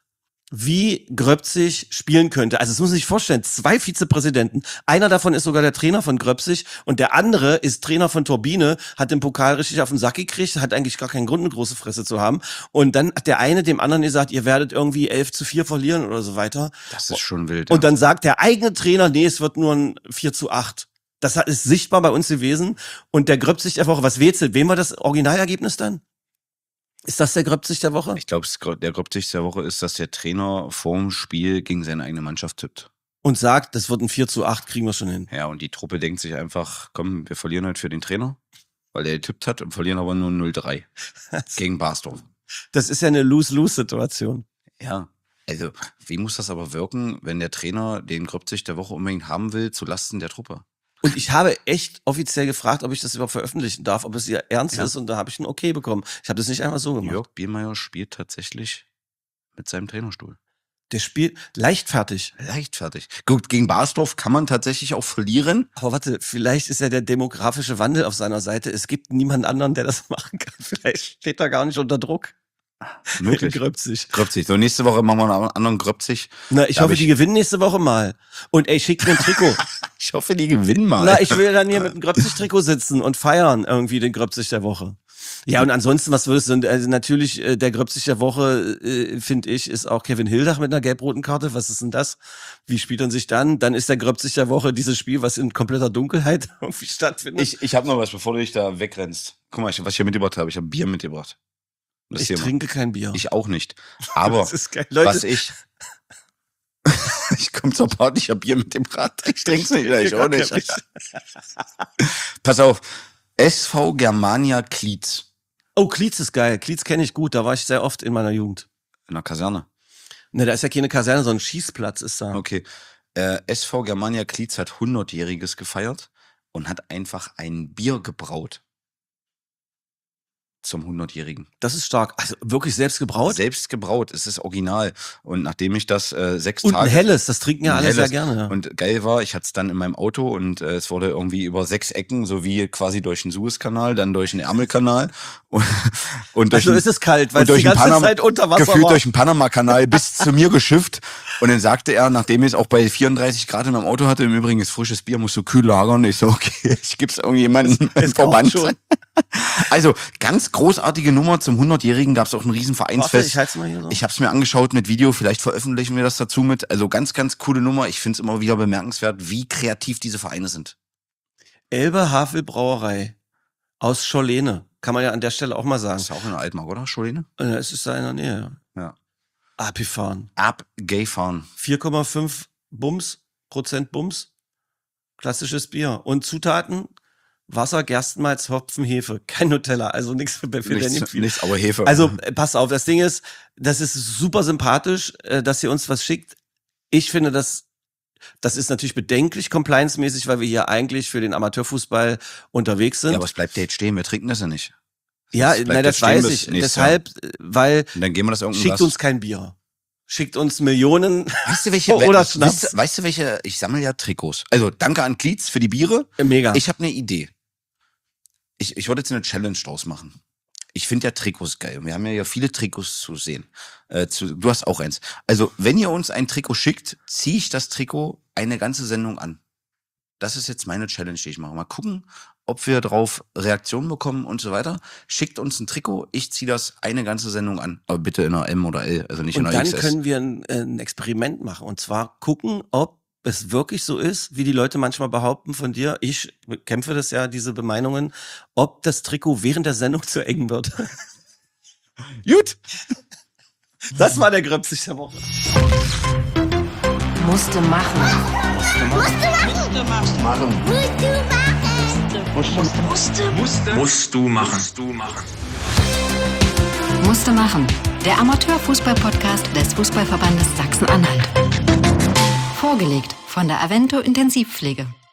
wie Gröpsig spielen könnte. Also das muss man sich vorstellen, zwei Vizepräsidenten, einer davon ist sogar der Trainer von Gröpsig und der andere ist Trainer von Turbine, hat den Pokal richtig auf den Sack gekriegt, hat eigentlich gar keinen Grund, eine große Fresse zu haben. Und dann hat der eine dem anderen gesagt, ihr werdet irgendwie elf zu vier verlieren oder so weiter. Das ist schon wild. Und ja. dann sagt der eigene Trainer, nee, es wird nur ein vier zu acht. Das hat- ist sichtbar bei uns gewesen. Und der Gröpsig der Woche, was rätselt? Wem war das Originalergebnis dann? Ist das der Gröpsig der Woche? Ich glaube, der Gröpsig der Woche ist, dass der Trainer vorm Spiel gegen seine eigene Mannschaft tippt. Und sagt, das wird ein vier zu acht, kriegen wir schon hin. Ja, und die Truppe denkt sich einfach, komm, wir verlieren heute für den Trainer, weil der getippt hat und verlieren aber nur null drei gegen Barsdorf. Das ist ja eine Lose-Lose-Situation. Ja, also wie muss das aber wirken, wenn der Trainer den Gröpsig der Woche unbedingt haben will, zulasten der Truppe? Und ich habe echt offiziell gefragt, ob ich das überhaupt veröffentlichen darf, ob es ihr ernst Ja. ist. Und da habe ich ein Okay bekommen. Ich habe das nicht einfach so gemacht. Jörg Biermeier spielt tatsächlich mit seinem Trainerstuhl. Der spielt leichtfertig. Leichtfertig. Gut, gegen Barsdorf kann man tatsächlich auch verlieren. Aber warte, vielleicht ist ja der demografische Wandel auf seiner Seite. Es gibt niemanden anderen, der das machen kann. Vielleicht steht er gar nicht unter Druck. Möglich. Gröpsig. Gröpsig. So, nächste Woche machen wir einen anderen Gröpsig. Na, ich Da hab hoffe, ich- die gewinnen nächste Woche mal. Und ey, schickt mir ein Trikot. Ich hoffe, die gewinnen mal. Na, ich will dann hier mit einem Gröpsig-Trikot sitzen und feiern irgendwie den Gröpsig der Woche. Ja, und ansonsten, was würdest du, also natürlich, äh, der Gröpsig der Woche, äh, finde ich, ist auch Kevin Hildach mit einer gelb-roten Karte. Was ist denn das? Wie spielt er sich dann? Dann ist der Gröpsig der Woche dieses Spiel, was in kompletter Dunkelheit irgendwie stattfindet. Ich, ich habe noch was, bevor du dich da wegrennst. Guck mal, ich, was ich hier mitgebracht habe. Ich habe Bier mitgebracht. Das Ich hier mal. trinke kein Bier. Ich auch nicht. Aber das ist geil. Leute, was ich... ich komme zur Party, ich habe Bier mitgebracht. Ich trink's nicht, ich auch nicht. Pass auf. S V Germania Klietz. oh, Klietz ist geil. Klietz kenne ich gut. Da war ich sehr oft in meiner Jugend. In der Kaserne. Ne, da ist ja keine Kaserne, sondern ein Schießplatz ist da. Okay. Äh, S V Germania Klietz hat hundertjähriges gefeiert und hat einfach ein Bier gebraut. zum hundertjährigen. Das ist stark. Also wirklich selbst gebraut? Selbst gebraut, es ist original. Und nachdem ich das äh, sechs Und Tage... ein helles, das trinken ja ein alle helles. sehr gerne. Ja. Und geil war, ich hatte es dann in meinem Auto und äh, es wurde irgendwie über sechs Ecken, so wie quasi durch den Suezkanal, dann durch den Ärmelkanal und, und durch Also den, ist es kalt, weil und es die durch den ganze Panama, Zeit unter Wasser gefühlt war. durch den Panama-Kanal bis zu mir geschifft. Und dann sagte er, nachdem ich es auch bei vierunddreißig Grad in meinem Auto hatte, im Übrigen ist frisches Bier, musst du kühl lagern. Ich so, okay, ich gib's irgendjemandem im Verband. Schon. Also, ganz großartige Nummer. Zum hundertjährigen gab es auch ein riesen Warte, Vereinsfest. ich halt's mal hier so. Ich habe es mir angeschaut mit Video, vielleicht veröffentlichen wir das dazu mit. Also ganz, ganz coole Nummer. Ich finde es immer wieder bemerkenswert, wie kreativ diese Vereine sind. Elbe Havel Brauerei aus Scholene. Kann man ja an der Stelle auch mal sagen. Das ist ja auch in der Altmark, oder? Scholene? Äh, Es ist da in der Nähe. Ja. Abgefahren. Abgefahren. vier Komma fünf Bums, Prozent Bums. Klassisches Bier. Und Zutaten? Wasser, Gerstenmalz, Hopfen, Hefe. Kein Nutella, also nichts für, für Nichts, Danny. nichts, aber Hefe. Also äh, pass auf, das Ding ist, das ist super sympathisch, äh, dass ihr uns was schickt. Ich finde, das, das ist natürlich bedenklich compliance-mäßig, weil wir hier eigentlich für den Amateurfußball unterwegs sind. ja, aber es bleibt ja jetzt stehen. Wir trinken das ja nicht. Ja, bleibt nein, das jetzt stehen weiß bis ich. nächstes Deshalb, äh, weil Und dann gehen wir das irgendein schickt Glas. uns kein Bier. Schickt uns Millionen. Weißt du, welche, Oder weißt, Schnaps. weißt du, welche, ich sammle ja Trikots. Also, danke an Klietz für die Biere. Mega. Ich habe eine Idee. Ich, ich wollte jetzt eine Challenge draus machen. Ich finde ja Trikots geil. Wir haben ja hier viele Trikots zu sehen. Äh, zu, du hast auch eins. Also, wenn ihr uns ein Trikot schickt, ziehe ich das Trikot eine ganze Sendung an. Das ist jetzt meine Challenge, die ich mache. Mal gucken, ob wir drauf Reaktionen bekommen und so weiter. Schickt uns ein Trikot, ich ziehe das eine ganze Sendung an. Aber bitte in einer M oder L, also nicht Und in einer dann X S. können wir ein, ein Experiment machen. Und zwar gucken, ob es wirklich so ist, wie die Leute manchmal behaupten von dir. Ich kämpfe das ja, diese Bemeinungen, ob das Trikot während der Sendung zu eng wird. Gut. Das war der Gröpsig der Woche. Musste machen. Musste machen. Musste machen. Musste. Musste. Musst du machen. Musst du machen. Musste machen. Der Amateurfußball-Podcast des Fußballverbandes Sachsen-Anhalt. Vorgelegt von der Avento Intensivpflege.